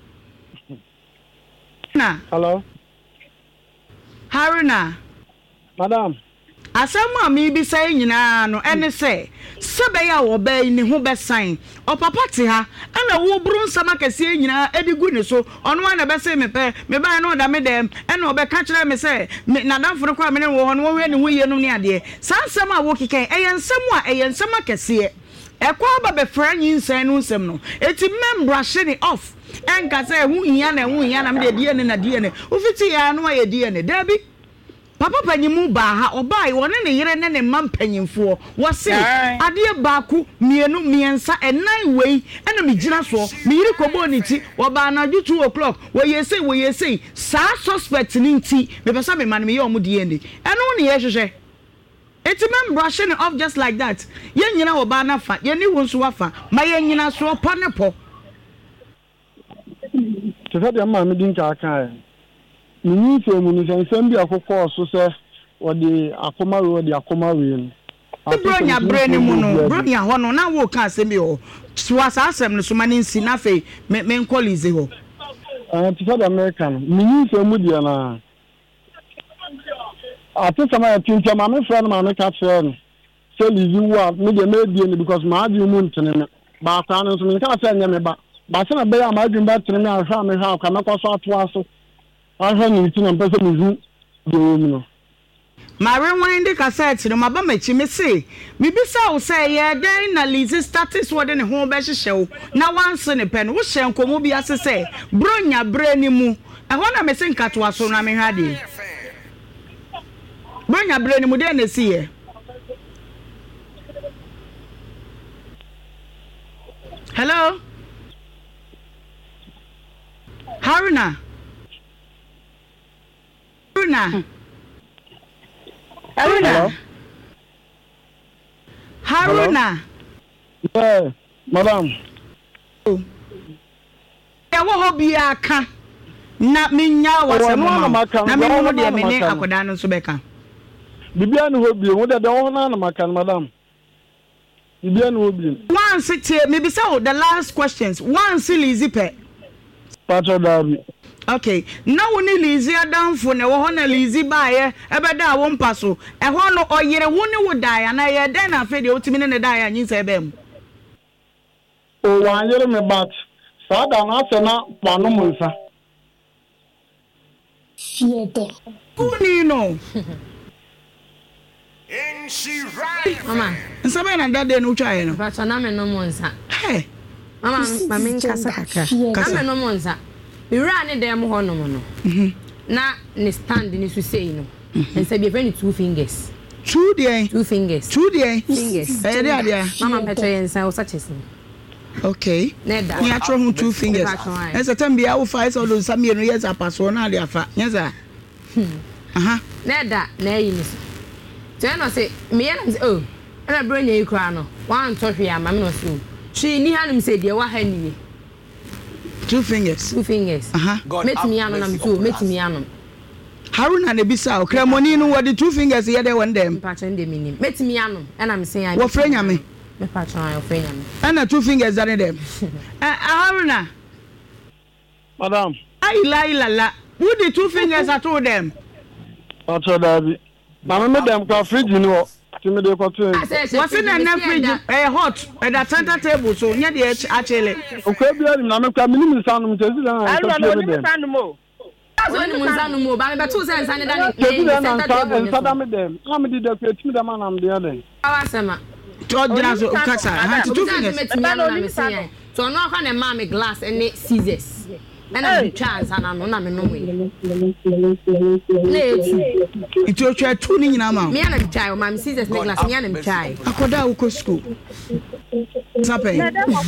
Hello. Haruna. Madam. Asama mi bi say nyina no ene say sebe ya wo ba ni ho be sign o papa te ha ana wo buru nsama kase nyina edigu ne so ono na be say me pe me ba na oda me dem ene o be ka kire me say na danfo kwa me ne wo ho no wo hwe ne ho ye no ne ade sa nsama wo kikan eye nsam a eye nsama kase ekwa ba be friend yinsan no nsem no eti membra hye off enka say hu hia na me de ne na de ne ufiti ya no aye de ne dabi papa panyimu ba ha obai wone ne yere ne ne mam panyimfo wo se ade baaku mienu miensa enan wei ena me gina so me yiri kobo ni ti wo ba na ju 2 o'clock wo yesei sa suspect ni nti me pesa me man me ye omu de ne eno ne ye hwehwe eti mem brushing off just like that ye nyina wo ba na fa ye ni wo nso wafa ma ye nyina so po ne po tesa de ma me din ka kan ni se mu ni nsem bi akokọ so se odi akoma we bronya brani mu no bronya ho no na wo ka asem bi ho so asasem no so ma ni nsi na fe me nkolize ho tesa de American ni se mu dia na ati sama ya tinta ma me friend ma me ka friend so lizi wa me de me die ni because ma adi mu ntene ba kwa no so me ka say nya me ba se na be ya ma adi ba tene me ahwa me ha ka me kwa so ato aso ahwa ni ti na mpese me hu de wo no ma rewind the cassette no ma ba machi me say me bisa wo say ye den na lizi status wo de ne ho be hyehyew na wanse ne pen wo hye nkomo bi ase say bronya brani mu ehwo na me se nkato aso na me hwade bronya brani mu de na si ye hello Haruna yeah madam ya wo hobi aka na menya wasemo na me mo de me ne akoda no so beka bibia no hobi wo de wo na makan madam bibia no hobi once tie me be say the last questions once Lizzy pe patro dabi okay na woni Lizzy adamfo ne wo ho na Lizzy baaye ebeda wo mpaso e ho no oyere woni wo daaya na ye den na fe de otimi ne daaya nyin se bem o wan yere me bat sa da na se na panu munsa fiete uni no and she right mama nsabe na dade no twa ye no ba na me no monsa hey mama mama nkasa kaka na me no monsa Ira ne dem ho no no. Na ne stand ni so say no. And say be friend 2 fingers. 2 there. 2 fingers. 2 there. Fingers. Eh there. Mama petre yensa o such okay. Neda. Ni atro hu 2 fingers. Esa tambia wo fa esa do samie no yes apaso na de afa. Yesa. Aha. Neda na yi ni. So no say me yan say oh. Na bronya yi kra no. Wan to hwe ama me no so. She ni hanum say de wa ha ni. 2 fingers. 2 fingers. Met me anon am too. Met me anon. Haruna ne bisa o kremoni no wodi 2 fingers ye de won dem. Patron de minim. Met me anon. And I'm saying wo frenya me. Me patron I frenya me. And 2 fingers are them. Haruna. Madam. Ai la. Who the 2 fingers at all them? Patro dabi. Na me dem kwa fridge ni wo. Timi de kwato. What's in the fridge? Hot at the center table so nya de achele. Okwa bia ni na me kwa minimum sanu mtezi na. Alwa ni sanu mo. So ni sanu mo ba me betu se nsane da ni center table. Nsada me dem. Na me di de kwa timi da ma na me de dem. Awasema. Todra so kasa. Ha 2 fingers. So no aka na ma me glass and scissors. Na me chance ana no na me no we. Na It you try 2 ni nyina ma. Me ana me chai o ma me scissors me glass me ana me chai. Akoda wo ko school. Sape.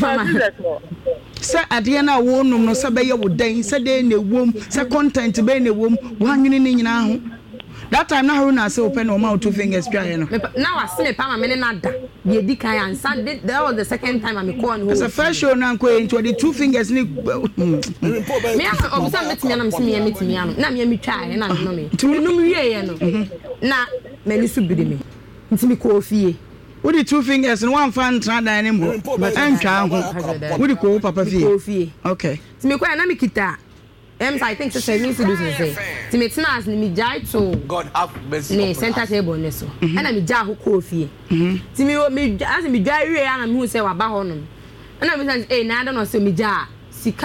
Say ade na wo num no se be ye wo dan se de na wom se content be na wom wo anwene ni nyina ho. That time na Haruna say open no ma 2 fingers try no. Now I see me pa ma me na da. Ye di kan and that was the second time I me call on. It's the first show na ko into the 2 fingers ni. Me obisa metimi anam se me metimi anam. Na me try na no me. Num wie ye no. Na me ni su bidi me. Ntimi ko fie. With the 2 fingers and one fan try da ni mo. Encha ho. With the ko papa fie. Okay. Ntimi ko na me kita. I think so me to do say. Timetina as me jai to God have mercy. Ne center table ne so. Na me jai ho coffee. Timi me as me jai we na me hu say wa ba ho no. Na me say na da no say me jai sika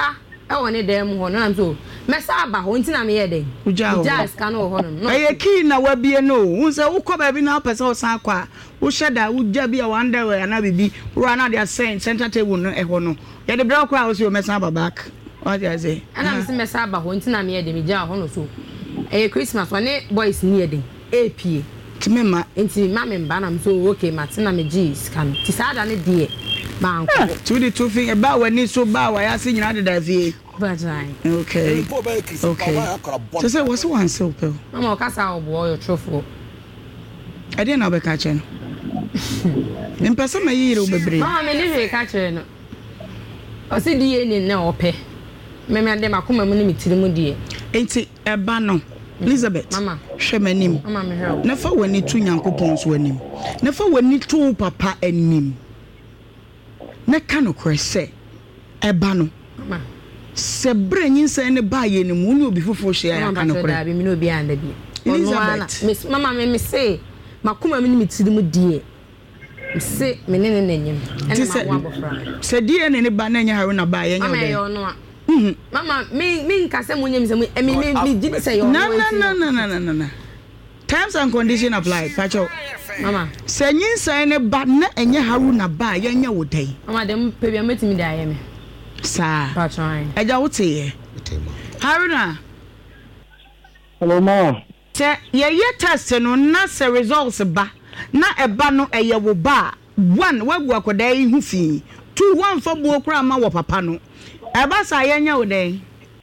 won e dem ho no am so mesa aba ho ntina me ye den uja ska no ho no e ki na wabie no hu se ukọ ba bi na pese o san kwa wo sheda uja bi a wonder we na bibi ro na dia center table no e ho no ye de bra kwa wo se o mesa aba back what you say ana me mesa aba ho ntina me ye dem ja ho no so e Christmas one boys ni ye den apie timema enti mama mba na so okay matina me gi scan ti sada ne de bank to the two thing about when ni so ba wa ya se nyina de da vie okay so say what's one so pe mama o kasa obo your trofo I didn't know be ka che no in person me yire o bebre mama me ni be ka che no o si die ni na ope me ade makoma mu ni mitiri mu die enti eba no Elizabeth mama hwe manim mama me hwe na fa wani tu nyankopon so anim na fa wani tu papa anim na ka no krese eba no mama se brenyin se ne ba ye ne mu ni obi fofo hye ya ka no kre da bi mi no obi anda bi Elizabeth mama me say makoma mu ni mitiri mu die se me ne nanyem ene ma wa bofra se die ne ba na nya haru na ba ye nya mama yo no mama me nkase mu nyem se me did say yo no terms and condition apply pacho mama se nyin sai ne ba na enya haru na ba ye nya wo dai mama dem pe bi ametimi da ye me sa pacho eja wo te haruna hello ma te ye test no na se results ba na eba no eye wo ba one wagu akoda yi hu fi 2 1 for buo kra ma wo papa no eba sa ye nya wo dai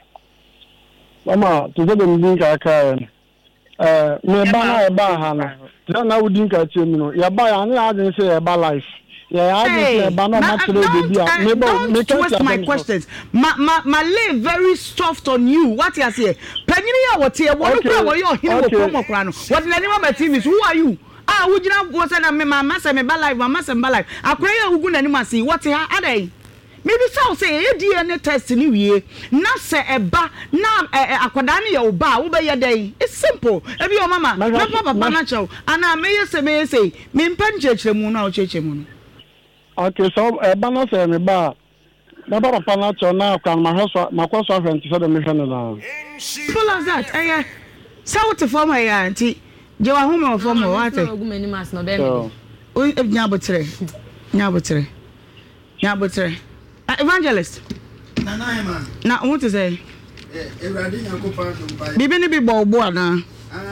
mama to the ndinka ka me ba na eba ha no na udinka tie mi no ya ba ya na adin say eba life yeah I ba na ma tro baby me ba me twist my questions my lay very soft on you what you say panyini ya wote e wo kra wo yo hini wo promo kra no what na nima ma TV who are you wo gina go say na me mama say me ba life mama say me ba life akura ya ugu na nima say what ha adai maybe so say e DNA test ni wie na se eba na akoda na ye ba wo be ye dai it's simple e bi o mama na papa na chow ana me ye say me mpanchechre mu na o cheche mu no okay so eba na say me ba na papa na chow na kan ma hoso makwaso afent so de me hwe no simple as that eh so to form here auntie je wa home form what ogumani mas no be me o nyabotre evangelist na what to say bibi ni bi bo ana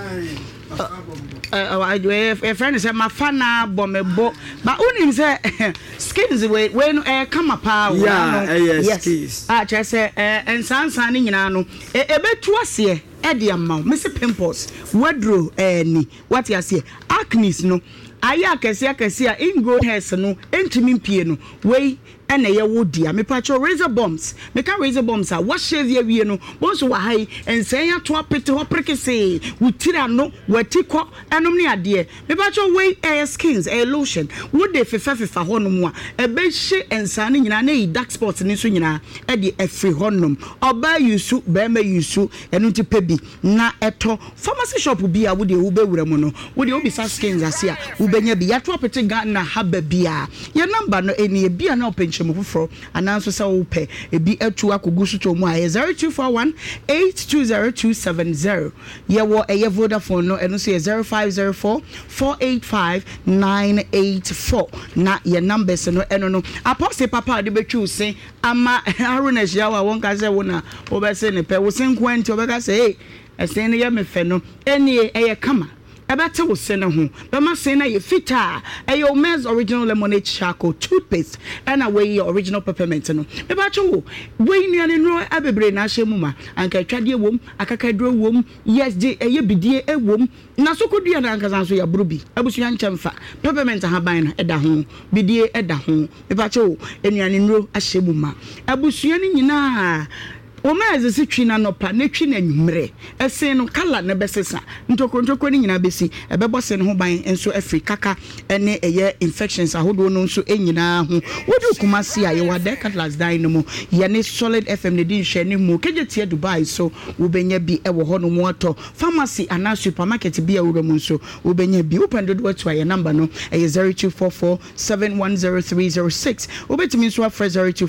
a friend said my fana bomebo but unim say skins we no come up yes just say and sansan ni nyina no e betu ase e de amount me say pimples wadro ni what you say acne no aya akese a ingrown hairs no entimi mpie no we ena ye wodi a me pacho razor bombs me ka razor bombs a what shave ye wie no bonso wa hai ensen ya to apete ho prekese wutira no watiko enom ne ade me pacho we air skins air lotion would de fefa honom a e be hye ensan nyina na dark spots ni so nyina e de efri honom oba yusu be ma yusu enu ti pebi na eto pharmacy shop bi a would wo be wura mu no would obi sa skins ase a wo benya bi ya to apete ga na haba bia ye number no eni bi a na open mufro ananso sa wo pe ebi atu akogu so to mu a 0241 820270 ye wo eye Vodafone no eno so 0504 485 984 na ye numbers no eno no apostle papa de betwu se ama Haruna Jiawa won ka se wo na wo be se ne pe wo sen kwenti wo be ka se hey esen ne ye me fe no eni eye kama ebate wo se ne ho be ma se na ye fita eyo men's original lemonade charcoal toothpaste and away original peppermint no be ba cho we nuane no abebre na hye mu ma anka twade wom akakadro wom yes je eye bidie ewom na so kodua na anka san so ya brobi abusu nchemfa peppermint ha ban no eda ho bidie eda ho be ba cho enuane no ahye mu ma abusu ni nyina o ma ze si twi na no pa na twi na nwumre ese no kala na besesa ntokro ni nyina besi ebebo se ne ho ban enso afri kaka ene eye infections ahodo no nso enyina ho wodi kumasi aye wade Cutlass dan no mo ye ne Solid FM ne din hwe ne mu kejetie Dubai so wo benya bi ewo ho no mo ato pharmacy ana supermarket bi e wo mu nso wo benya bi open do to aye number no eye 0244710306 obetimi nso afre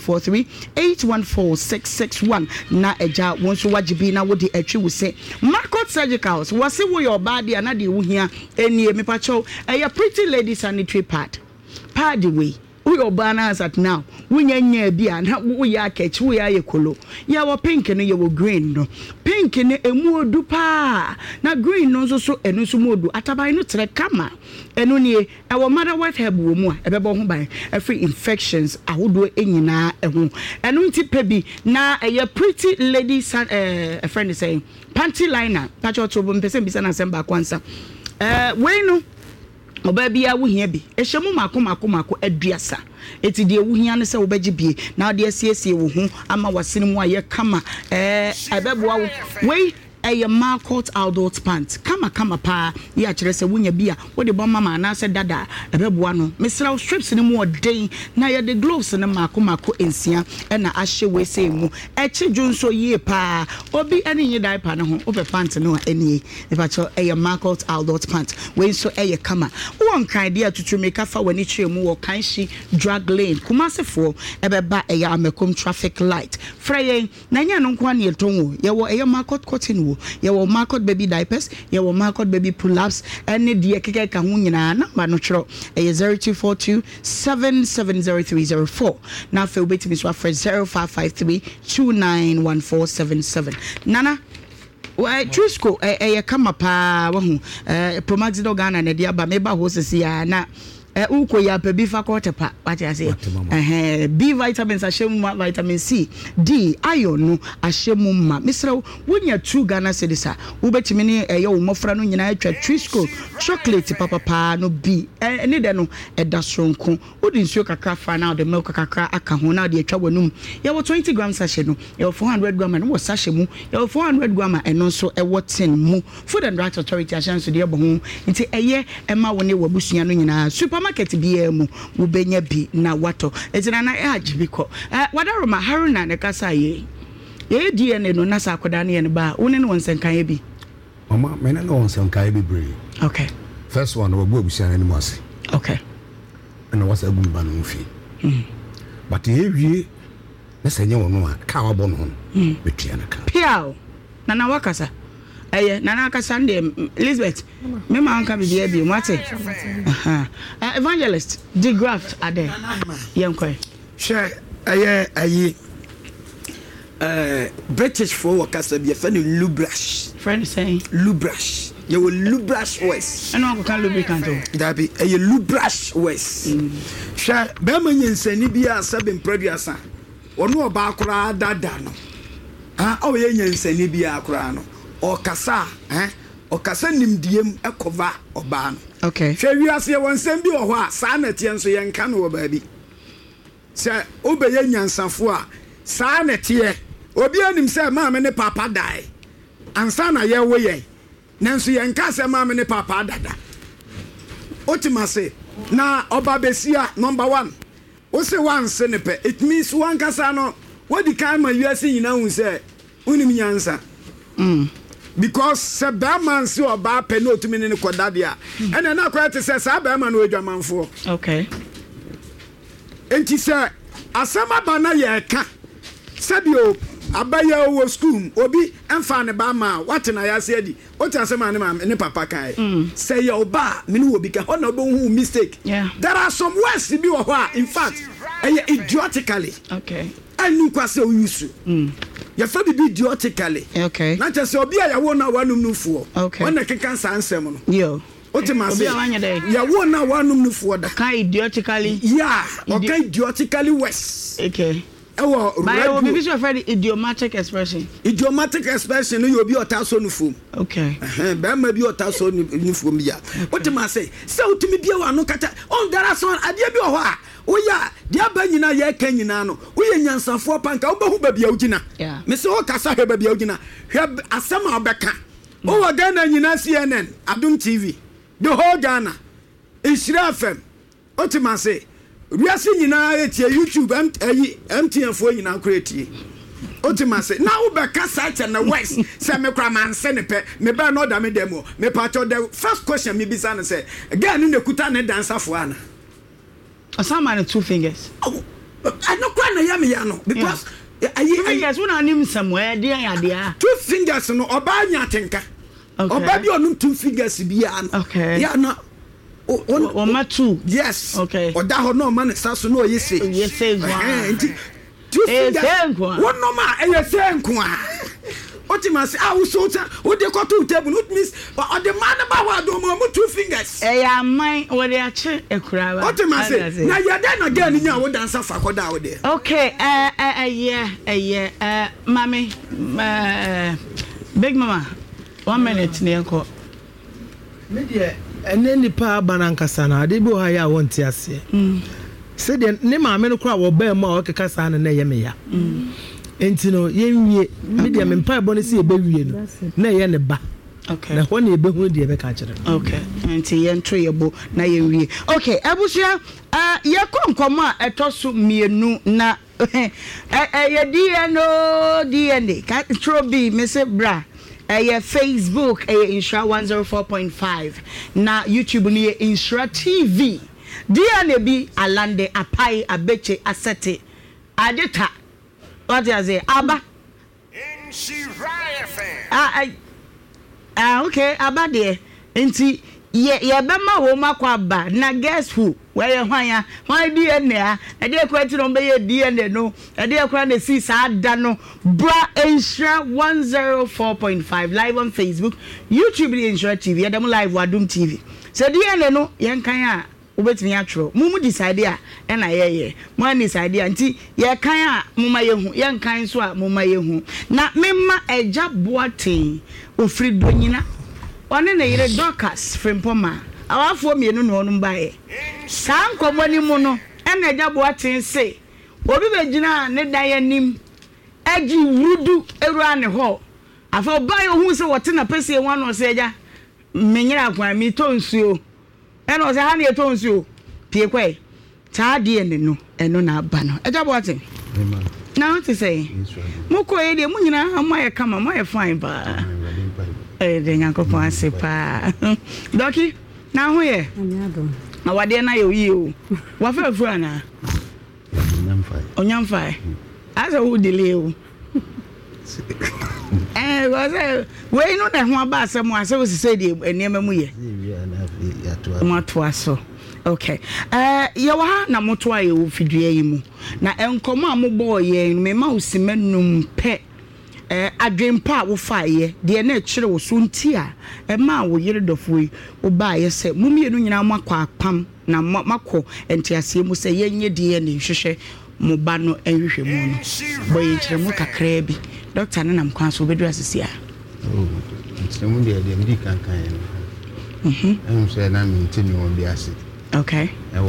0243814661 na eja wonso wajibi na wodi atwi wo se Marcot Surgicals wase wo your body ana de wo hia enie me pacho eye Pretty Lady sanitary pad way we obanas at now wunya bia na wo ya catch wo ya yekolo ya wo pink no ya wo green no pink ne emu odu pa na green no so enu so modu ataban no tere kama enu nie e wo mother what herb wo mu a ebebo ho ban every infections ahodo enyina eho enu nti pebi na eye Pretty Lady a friend is saying panty liner pacho to bo mpese bisa na semba kwansa we no oba bia wo hia bi ehyemu mako aduasa eti de wo hia ne se wo beji bie na de asiesie wo ho ama wasene mu aye kama abeboa wo we a Marcot adult pants kama pa ya kire se wonya bia wo de bomma ma na se dada abeboa no mesra strips ne mu odin na ye de gloves ne mako ensia na ahye we se mu echi junso yie pa obi ane nyi diaper ne ho ope pants ne anie e ba cho a Marcot adult pants we so e kama won kan dia tutu make fa wani chire mu wo kan shi drag lane kumasefo ebeba e ya amekom traffic light freyen na nya no nko ne yetonwo ye wo e Marcot cotton ye wo Marcot baby diapers ye wo Marcot baby pull-ups ene de keke ka ho nyina na ma no chro e 0242770304 na fe obetimi so afre 0553291477 nana wa Trisco e kama pa wa hu Promaxidol Ghana na de aba meba ho sisi ya na uko ya pe bi fakote pa what you say B vitamins ashemu vitamin C D iron no ashemu ma misra wonya true Ghana cedisa ubetimi ne ye wo mofra no nyina atwa Trisco chocolate papa no B ne de no eda sonko odi nsuo kakra fa na de milk kakra aka ho na de atwa wanum ye wo 20 grams sachet no ye wo 400 grams no wo sachet mu ye wo 400 grams eno so e wo 10 mu Food and Drugs Authority ashanso de bo ho nti eye ema wo ne wabusua no nyina supermarket biya mu wo benya bi na wato ezina na ajibi ko wadaroma Haruna ne kasa ye DNA no na sa akoda ne ba woni ne wonsen kan ye bi mama me na wonsen kan ye bi bre okay first one wo abusua ne mo ase okay and what's a good man fi but ye wie na senye wono a ka wa bo no betua na ka piao na wakasa nana aka Sunday Elizabeth me ma anka bi dia bi mwate evangelist the graft ade yenkwe she British for wakasa bi fa no lubrash friend saying lubrash you will lubrash west and one can lubricant that be a lubrash west she be ma nyansani bi a 7 producer ono oba akura dada no o ye nyansani bi akura no okasa okasa nimdiem ekova oba no okay hwe wiase wonsem bi wo ho a saa na tie nso yenka no wo ba bi se obeye nyansafo a saa na tie obi anim se maame ne papa dai ansa na ye wo ye nanso yenka se maame ne papa dada otimase na oba besia number 1 wo se once ne pe it means one kasa no wodi kan ma wiase nyina hu se unim nyansa because se ba man si oba pe no otumi ne koda dia ene na kwa te se sa ba man no adwamanfo okay enti se asama ba na ye ka sabio abaya wo school obi emfa ne ba ma what na ya se di o ti asema ne ma ne papa kai say ye oba me no obi ka ho na obo hu mistake there are some words bi wo ho in fact idiotically okay anu kwa se o use ya fa bi idiotically okay na che se obi a ya wo na wanum nufuo okay wona keka nsa nsem no yo otimase ya wo na wanum nufuo da kai idiotically okay idiotically west okay radio maybe so friend idiomatic expression you be otaso no fom okay be ma bi otaso no fom ya what am I say so to me bia wa no kata on there son ade bi ho a oya dia ba nyina ye ka nyina no oye nyansafo panka wo behu ba bia ugina me se o kasa he ba bia ugina hwe asama obeka o wa Ghana nyina CNN Adum TV the whole Ghana Isra FM what am I say we are seeing nyina etie YouTube MTN fo nyina create Otima say now Ubeka site and the west say me kra man senepe me ba no da me demo me pacho the first question me bisa na say again in the kuta ne dancer for ana Osama 2 fingers I no kra na ya me ya no because fingers when anim somewhere there ya there 2 fingers no oba nya tenka oba bi onum 2 fingers bi ya no ya no Oma 2 yes okay oda ho no man saso no yese one normal Otima say I so what they got to table it means but the man about do 2 fingers mine what they are che ekura Otima say na ya den again nya wo dancer fa koda wo there okay mommy big mama 1 minute ne enko media ene nipa banankasa na ade bi ha ya wonte ase se de ne maame no kra wo ba mu a o keka sa na ye me ya enti no yenwie media me mpa bo ne se e ba wie no na ye ne ba okay na ho ne e be hu de e be ka kire okay enti ye ntro ye bo na ye wie okay abusua ye konkomo a etoso mienu na ye DNA ka tro bi me se bra Facebook Insura 104.5 na YouTube ni Insura TV DNA bi alande apai abeche asete adeta what you say aba Insura FM okay aba de enti ye bema wo makwa ba na guess who where hwan DNA na de kwati no be DNA no de akwa na si sa da no bra Insura 104.5 live on Facebook YouTube the Insura TV Adam live Wadum TV so DNA no yen kan a obetimi atro mumu decide a na ye mo decide anti ye kan a muma ye hu yen kan so a muma ye hu na memma eja boaten ofri donyina one na yire Dorcas Frimpoma awafo mienu no onu bae san komoni mu no na eja boaten se obi begina ne dan yanim agi wudu ewura ne ho afa bae ohun se wote na pese wan no se eja menyira kwan mi tonsuo eno se ha ne tonsuo pie kwai ta de ne no eno na aba no eja boaten na what to say moko e de munyina amaye kama amaye fine ba de nyankopon ase pa doki na ho ye na wade na yo yi o wa fa fu ana onyamfai asa wo delay o was we no na ho aba asem ase wo se de enema mu ye ma to aso okay ye wa na moto aye wo fidua yi mu na enkomo amobo ye me ma usimenum pe adwempa wo faaye de na kire wo so ntia ma wo yire dofoi wo ba ye se mumienu nyina makwa apam na makọ entiasie mu se yenye de ne hwehwe mo ba no enhwehwe mu no boye kire mu kakra bi doctor na nam kwan so bedu asisi a ntemu de mi kan em se na mi ntini won bi ase okay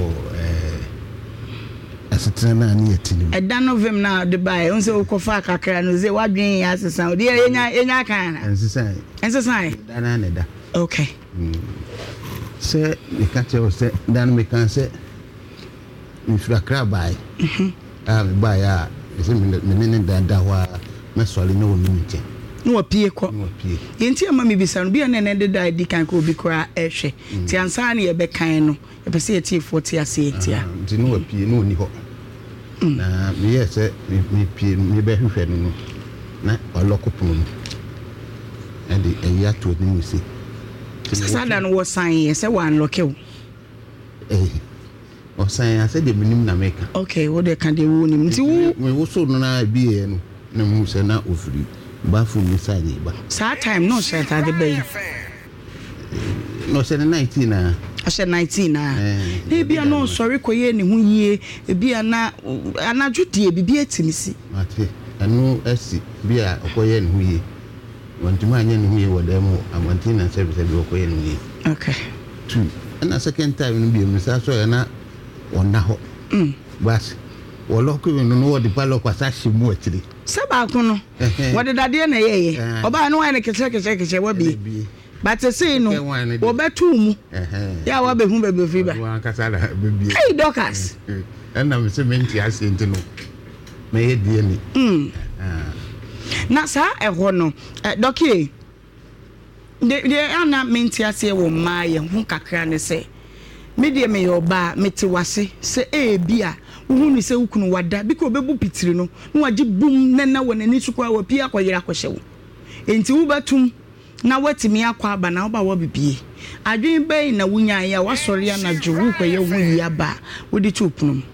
asetena na ani atini eda novem na de bai unse ukofa kakra no ze wadwen ya sesan de enya kan na ensesan dana ne da okay se me ka che o se dan me kan se mi fura kra bai me bai ya se me ne da wa me sole no wonu nche no apie ko yenti ama me bisa no bia ne de da di kan ko bi kra ehwe ti ansa na ye be kan no e be se eti 40 ase etia ti no apie no ni ho na me ye se me pie me be hwehwe no na olokopono no and the eya to ni mu se sada no wo san ye se wan lokew o san ya se de minim na meka okay wo de kan de wo nim ti wo so no na bi ye no na mu se na ofiri ba fu mi side ba sa time no se ta de bay no se na 19 na Ashe 19 na. Ebi ana sorry koye ne ho yie, ebi ana anadwo die bibi etimisi. Mate. Anu esi bia okoye ne ho yie. Wantuma anya ne ho yie wodam amantina service bi okoye ne ho yie. Okay. 2. And a second time no be misa so na ona ho. Bas. Wolo ko no no di palo kwasa shimu atiri. Seba kono. Wode dade na yeye. Oba no wane kese wabi. But say no. Wo betu mu. Ya wa be hu be fi ba. Wa kasa la be. Hey Dorcas. Na me se menti asenti no. Me ye die ni. Na sa eho no. Dokie. De ana menti ase wo maaye hu kakra ne se. Me de me yoba meti wase se bia wo ni se wukunu wada biko obebu pitiri no na waje bum nana wonani sukwa wa pia akoyira akohye wo. Enti wo batum na watimi akwa aba na oba wo bibie. Adwen bai na wunya ya wasori ya na jowu kwaye wu ya ba wodi chupnum.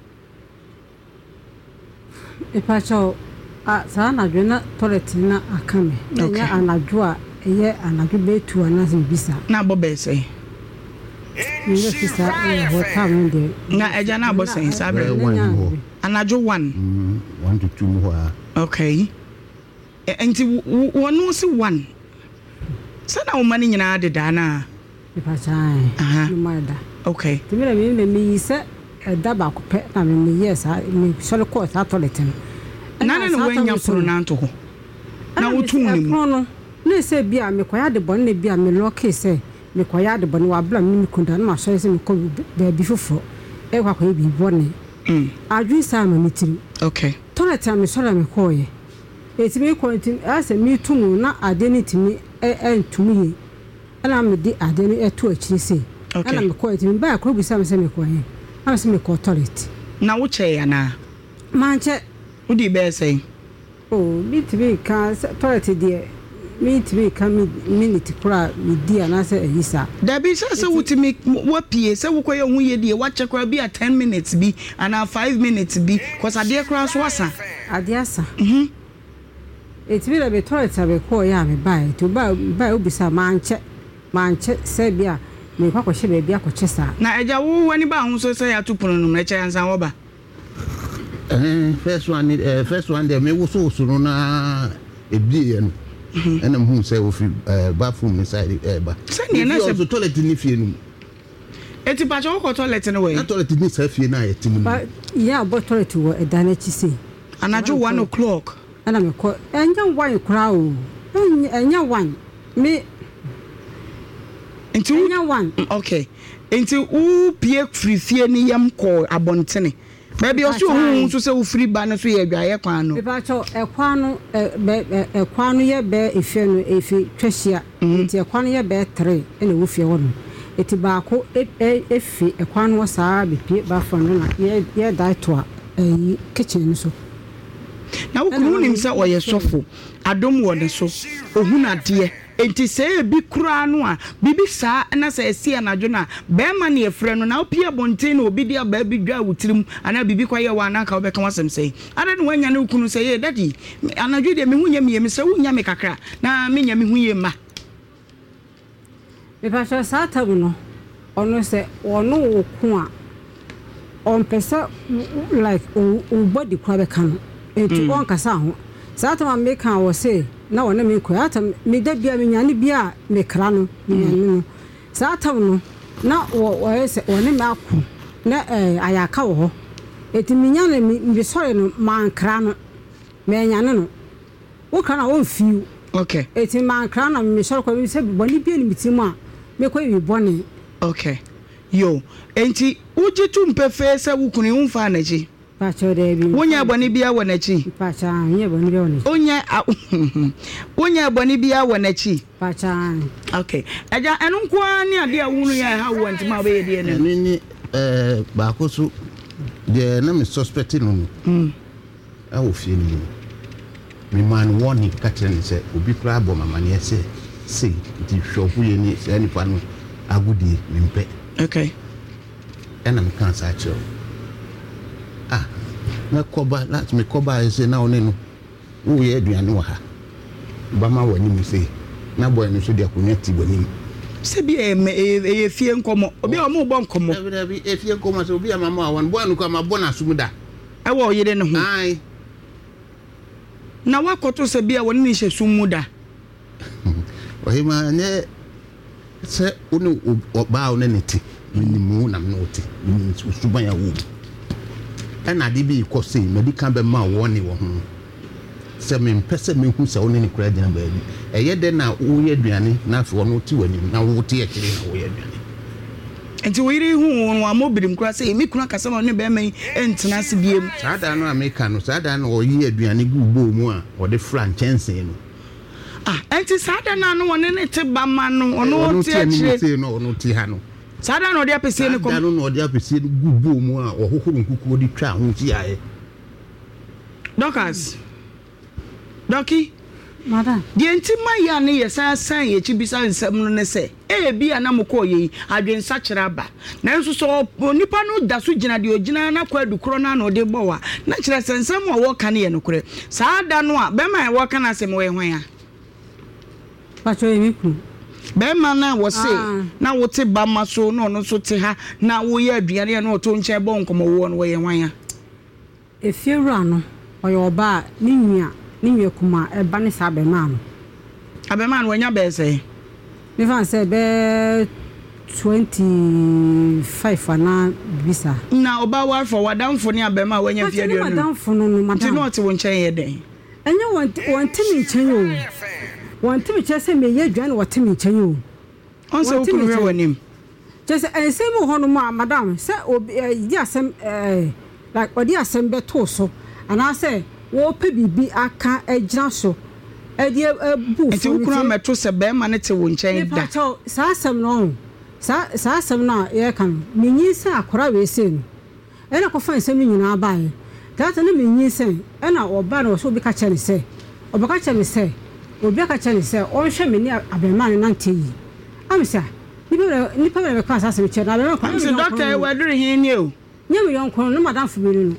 Epacho sa na dwena toilet na akame. Ya anadwo a eye anadwo betu anazin bisa. Na bobe say. Nyo fisa hotel nde. Na eja na bosen sabe. Anadwo 1. 1 to 2 ho. Okay. Enti wonu si 1. Sana wo mani nyina de da na. Ipachai. Mada. Okay. Timira me se daba ko pe na me yes me sole ko sa toilet no. Na no wanya furu na nto ho. Na wotu ni mu. No. Na se bia me kwaya de bon na bia me lock se me kwaya de bon wa bla me kunda na ma so se me ko ba bi fofo. E kwa bi bone. Adwi sa ma mitiri. Okay. Toilet me sole me ko ye. Etimi ko ntim ase me tumu na ade ni timi entumi ye. Ana me di ade ni eto akiri se. Ana me ko etimi ba ko bi sa me se me ko ye. Ana se me ko toilet. Na wo che ya na. Manche udi be say. Oh, me timi ka toilet die. Me timi ka minute kura me di ana se ehisa. Da bi se wutimi wapie se wo koye hu ye die wa che kura bi a 10 minutes bi ana 5 minutes bi cause ade kura so asa. Ade asa. Etimi la be toilet abe ko ya me bai to ba obisa manche se bia me kwa hye be bia ko chesa na eja wo wani ba hu so se ya tupono no na che ansan wo ba first one there me wo so no na ebie ye no ena hu se wo fi bathroom inside ba se ne na se toilet ni fie no eti pa cho ko toilet no we na toilet ni se fie na yetimu ba ya bo toilet wo edana chi se anajo 1 o'clock ana me ko enya 1 kura o enya 1 me enti enya 1 okay enti u pie frifie ni yam ko abontene baby o so hu so se u free ba no so ye adwaye kwan no be cho ekwan no ye be efie no efi twahia enti ekwan no ye be 3 ene wo fie wo no eti ba ko efi ekwan no saa be pie ba fa no na ye dai to a kitchen no so na wo kunu nim se oye sofo adom wo ne so ohuna de enti se bi kura no a bibi saa na se esi anadwo na be ma ne efre no na opia bonten na obi dia ba bi dwa wutirim ana bibi kwaye wa na ka obeka wasem sei ada ne wanya ne kunu se ye daddy anadwo de me hunya me se hunya me kakra na me nya me huye ma me pa sha sa tabu no ono se ono oku a on pesa like o body kwa be kan enti on kasa ho sa ta me kan wo se na wona me ko ata me da bia me nyane bia me kra no me nyane no sa ta no na wo se wona me akọ na ayaka wo enti me nyane me sore no man kra no me nyane no wo kana wo fiu okay enti man kra no me sore ko me se boni bia ni mitimu a me ko bi boni okay yo enti uji tu mpefe se wukuni umfa na ji pacho de bi wonya boni bia wo na chi pacha nye boni bia wo na wonya boni bia wo na chi pacha okay aja enu kwa ni ade awunu ya ha wo ntima be de ne ni ba ko so de na me suspect no a wo fie ni me man warning katren se obi kra bo mama ne se sei di shopu ye ni se ni pa no agudi me mpe okay ena me kan sa cho na koba let me koba ese na one no wo ye aduane wa ha ba ma wani mu se na boy no so de akonya ti wani se bi e fie nkomo obi a mo bo nkomo e fie nkomo se obi amama awon bo anu kwa ma bo na sumuda e wo yire ne ho ai na wakoto se bi a woni ni hye sumuda ohima ne se unu oba one neti minimu na mnoti suban ya wo na de bi ko se medical be ma wo ni wo ho se me pese me hu se one ni kura gina ba bi eye de na wo ye aduane na afi wono ti wani na wo ti ekire na wo ye aduane enti wo yiri hu won amobirim kura se me kuna kasa ma ne be man entena se biem sada no america no sada no o ye aduane gubo mu a o de franchise no enti sada na no won ne te ba ma no ono ti ekire no ono ti ha no sada no de apese ne kom sada no de apese gubo mu a o hohoro nkuku di twa ho ti aye Doki madam die nti maya ne yesa san ye chibisa nsam no ne se bi anamko ye adwensa kyera ba na nso so nipa no da so gina de ogina na kwa dukro na no de bowa na kyerɛ sensam a wo ka ne ye no kure saa da no a be man wo ka na asem we hwan a pacho emi ku be man na wo se na wo te ba ma so no no so te ha na wo ye aduane na oto nche bo nkomo wo no wo ye hwan a efiewura no oyo ba ni nwia kuma eba ne sabe man wanya be say me fan say be 25 ana bisa na oba war for wadamfo ne abema wanya fie aduane wadamfo no madam ti no te won chen ye den enye won ti mi chen yo won ti mi che say me ye aduane won ti mi chen yo on so ku we wanim just say mo hono ma madam say obi di asem like odi asem be to so ana say wo pe bibi aka agina so e die bu enti ukuna meto se be ma ne te wo nchen da sa asem na ye kan minyi se akora we se no e na ko fan se nyina bae tata na minyi se e na oba na so bi ka che ne se oba ka che ne se obi ka che ne se o hwe me ni abema ne nante yi amisa ni pa be ka sa se che na be ko amisa doctor e wadure hin ni o nyame yon ko no madam fu bi no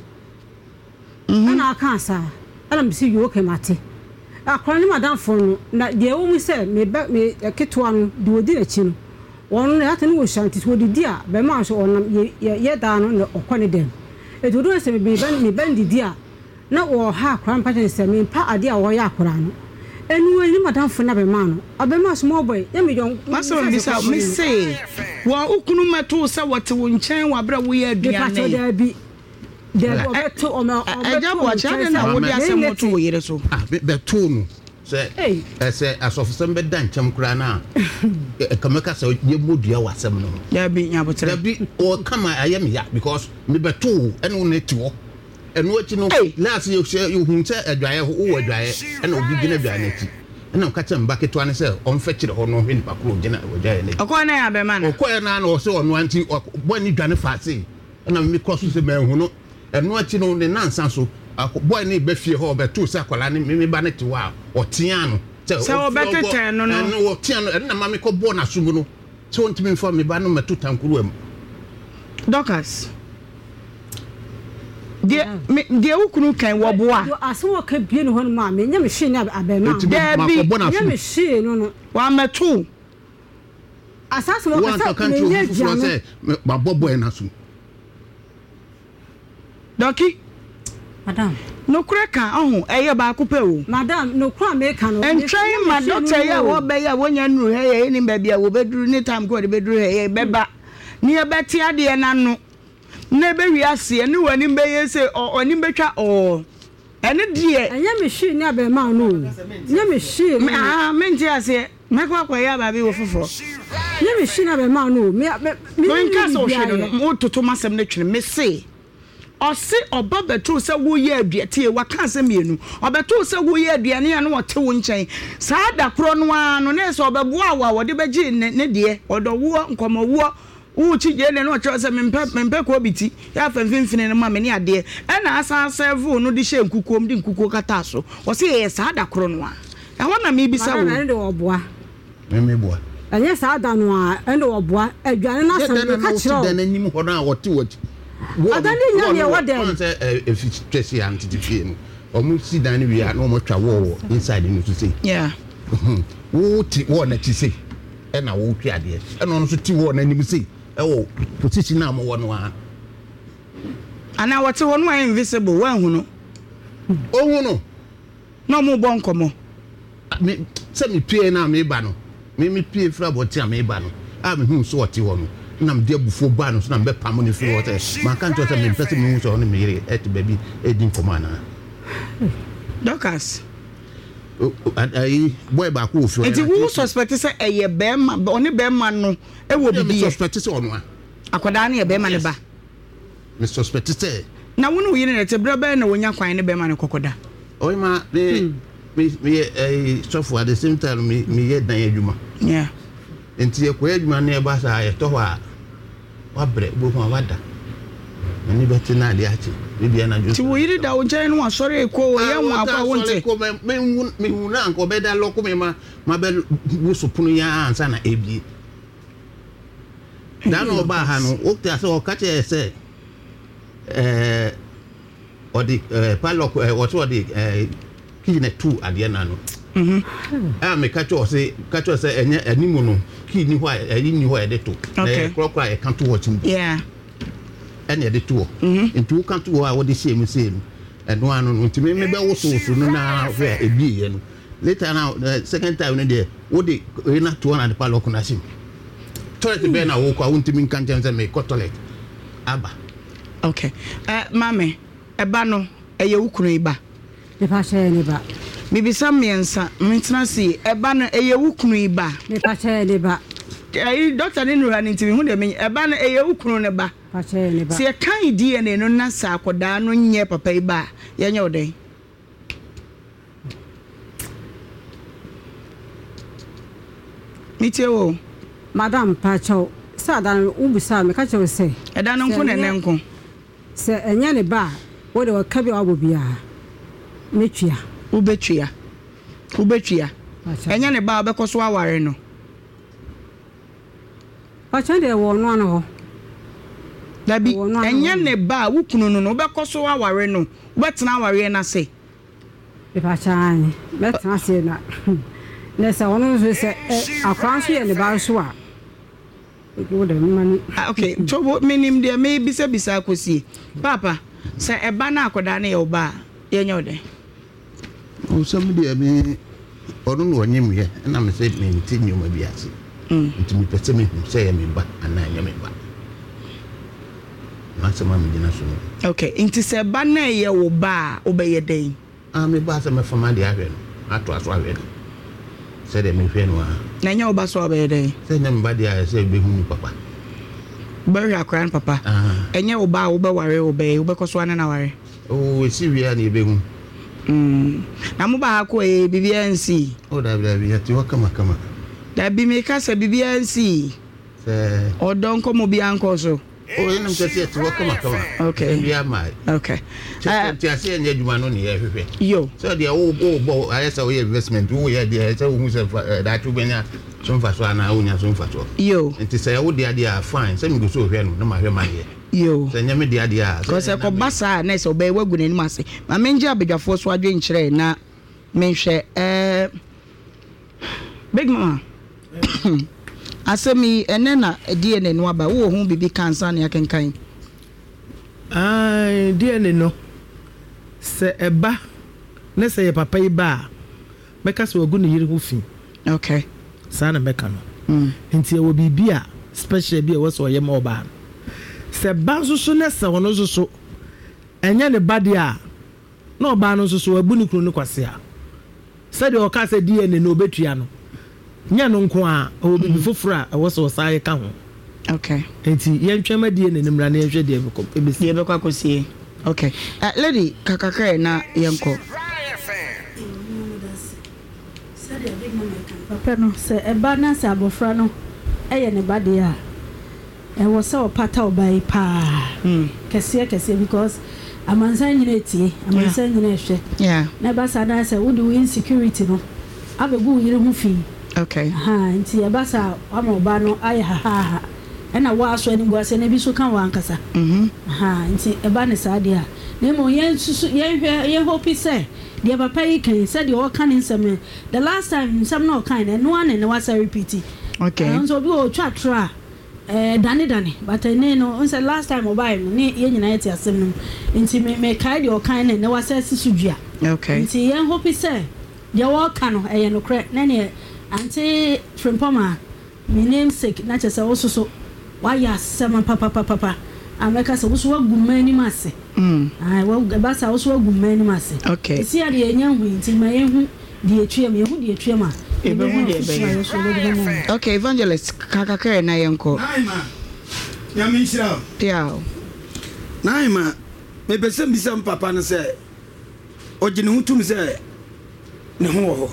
ana aka asa ana msi yo ke mate akwa ni madam fo na de wo mu se me ketwa no de odi na chi no won na ata ni wo shanti so di a be ma so on ye da no na okwane dem e to do se me ban di a na wo ha akwa mpa se me pa ade a wo ya akwa no enu ni madam fo na be ma no abe ma small boy ya me yon maso bisa me say wa ukunu meto se wote wo nchen wa bra wo ye aduane there obeto o ejabo chane na wo dia asem to wo yire so be to no se se asofu sem be dan chem kura na kameka se ye modua wasem no ya bi nyabotere bi o kama ayem ya because me be to eno na tiwo eno achi no last you share you hun se adwaye ho wo adwaye ena obi gina adwaye na ti ena ka chem baketo an se on fe kire ho no hwe ni pakro gina adwaye na ti okona ya be ma na okona na o se ono anti bo ni dwane fa se ena me cross se me hu no eno achi no ne nansa so boy ni be fie ho be to sa kwala ni me ba ne ti wa otia no se o betete no no no otia no na mama ko bo na sumu no so ntimi mfa me ba no meto tankuru am Doctors de ukunu kan wo boa aso ka bie no ho no ma me nya me hwe ni abema nya me hwe no wa meto asase wo ka sa me nya dia ma bobo na sumu Doki madam no kreka ohun eye ba akupe o madam no kwa me kan no entwai ma doctor ya wo be ya wonya nuru he ye ni ba bia wo beduru ni time ko de beduru he ye beba ni e beti ade na no na be wi ase ni wani be ye se oni betwa o ene die enya me hwi ni abema no nya me hwi me nti ase me kwa ya ba bi wo fofo nya me hwi ni abema no me nka so hwe no mo toto masem na twene me se Ose oba beto se wo ye aduate wa ka se mienu obeto se wo ye aduane ya no wote wo nchen saa da kro no ano na se obeboa wa wo de beji ne de odo wo nkomo wo chi je ne no che se mempe ko biti ya fa mfimfini ne ma me ne ade e na asa serve no de hye nkukom de nkuko kata so wo se ye saa da kro no a e ho na me bisa wo na de oboa me boa anya saa da no a ende oboa aduane na se me ka chiro de na nim ho na wote wo adani nya ne wo dem say if you stress ya anti fie no omu si dan wi a no mo twa wo inside no to say yeah wo ti wo na ti say ɛna wo twa ade ɛna ɔno so ti wo na nim sei ɛwɔ position na mo wɔ no a ana wote wo no invisible wa hu no ohu no na mo bɔ nkɔmɔ me sɛ me pie na me ba no me pie fra bɔte a me ba no a me hu so ɔte hɔ no na me de abufo ba no so na me pam no firi wɔte ma kan to sɛ me pɛsɛ me hu so no me yere et baby edin kɔmɔ na Doctors ai boy ba ko ofio enti wo suspect say eye bema oni bema no e wo bibi suspect say ono a akoda na ye bema ne ba me suspect say na wo no yire ne te braba na wonya kwan ne bema ne kokoda o ma me so at the same time me ye dan adwuma yeah enti ye ko adwuma na e ba sa ye to ho a wa bre bo ho wada ni beti na de achi bibia na jo ti wo yiri da wo nkyɛn no asɔre eko wo ye wo akwa wo nte me hu na nko be da loko me ma be wo sopunu ya ansa na ebie da no ba ha no o te ase o ka che se odi palok what odi kine tu ade na no me ka che se enye animu no ki ni ho ni ho e de to krokra e kan to watch mu yeah and the two. Into come to our the same. And one to me, maybe also na where a bee. Later now, the second time in there, what they not to one at the Paloconashim. Toilet the Ben, I walk out to me contents and make cotlet. Abba. Okay. Mammy, a bano, a yukuniba. If I share any back. Maybe some mensa, Mintanasi, a banner, a yukuniba. If I share any back. Doctor didn't run into me, who mean a banner, a yukuneba. See a kind DNA no nasa akoda no nye papa iba ye nye odai Miti wo Madam Pacho sa dan ubusa me ka che se e dan nko ne nenko se enya ne ba wo de waka bi abo bia metwia ubetwia enya ne ba obekoso aware no Pacho de wo no no Dabi enya ne ba wukunu no obekoso aware no betena aware na se e pa chan betena se na ne se wono so se akwanso ye ne ba so a go de mani okay to minim de me bisa akosi papa se eba na akoda na ye oba ye nya ode o sam de me ono no onyem ye na me se me ntinyo ma bi ase ntimi pese me se ye me ba ana nya me ba Masama me dina so. Okay, inti se ba na ye wo ba obeye den. Me ba se me fama de ahwe no. Ato aso ahwe no. Se de me hwe no a. Na nya oba so obeye den. Se nya me ba de a se be hu papa. Bury akran papa. Enya oba oba ware obe koso ana na ware. Oh, we see we are ni be hu. Na mo ba ko e bibia nsi. Oh, da ya ti wakama kama. Da bi me ka se bibia nsi. Se odon ko mo bi anko so. Oh, you know, just to work on. Okay. Yeah, my. Okay. Just say, you man on here. Yo. So the old I saw investment. Oh, yeah, there. So who's that you been some for one hour, some for two. Yo. And to say, oh, the idea fine. Send me go so here, no matter my year. Yo. Send me the idea. Because I could bassa, and I so be good in Massy. My main job is for swaddling train. Now, mention Big Mama. Asemi enena DNA no aba wo hu bibi cancer na yakenkan DNA no se eba na se ye papa iba meka se ogu ne yiri hu fi okay sana meka no nti e wo bibia special bi e wo so ye ma oba se ba so na se wono so enya ne bade a na oba no so abu ni kru ne kwase a se de o ka se DNA no obetua no nya no nko a o bibi foforo a wo so sai ka ho okay enti ye ntwema die ne nimra na ye hwe die beko ebesi ye beko akosie okay lady kakaka na yenko papa no se eba na se abofra no eye ne bade a e wo se opata obai pa kese because amansan nyina etie amansan nyina ehwe yeah na ba sa na se wo do insecurity no abegu yire hu fi okay nti e ba sa amoba no aye ha ena wa so ani gwa se na bi so kan wa ankasa nti e ba ne sa de a na mo yen susu ye hope say the papa yi kan say the all kan nsem the last time nsem no kan no one and was repeat Okay. So we try Danny, but I know on last time I ni yenina asem nti me kai de okan na was sisudua. Okay. Nti yen hope say the work no e no kre na ne anti Frimpoma me namesake na chese so why asem papa ameka se wo so agumani mase. Wo basa wo so agumani mase. Okay. See ade enya hu nti ma yehu de etue me hu de etue ma. Okay, Evangelist kakakere na yenko. Naima. Yamishira. Tiao. Naima. Me pese mbisa papa no se ogine hutum se ne ho ho.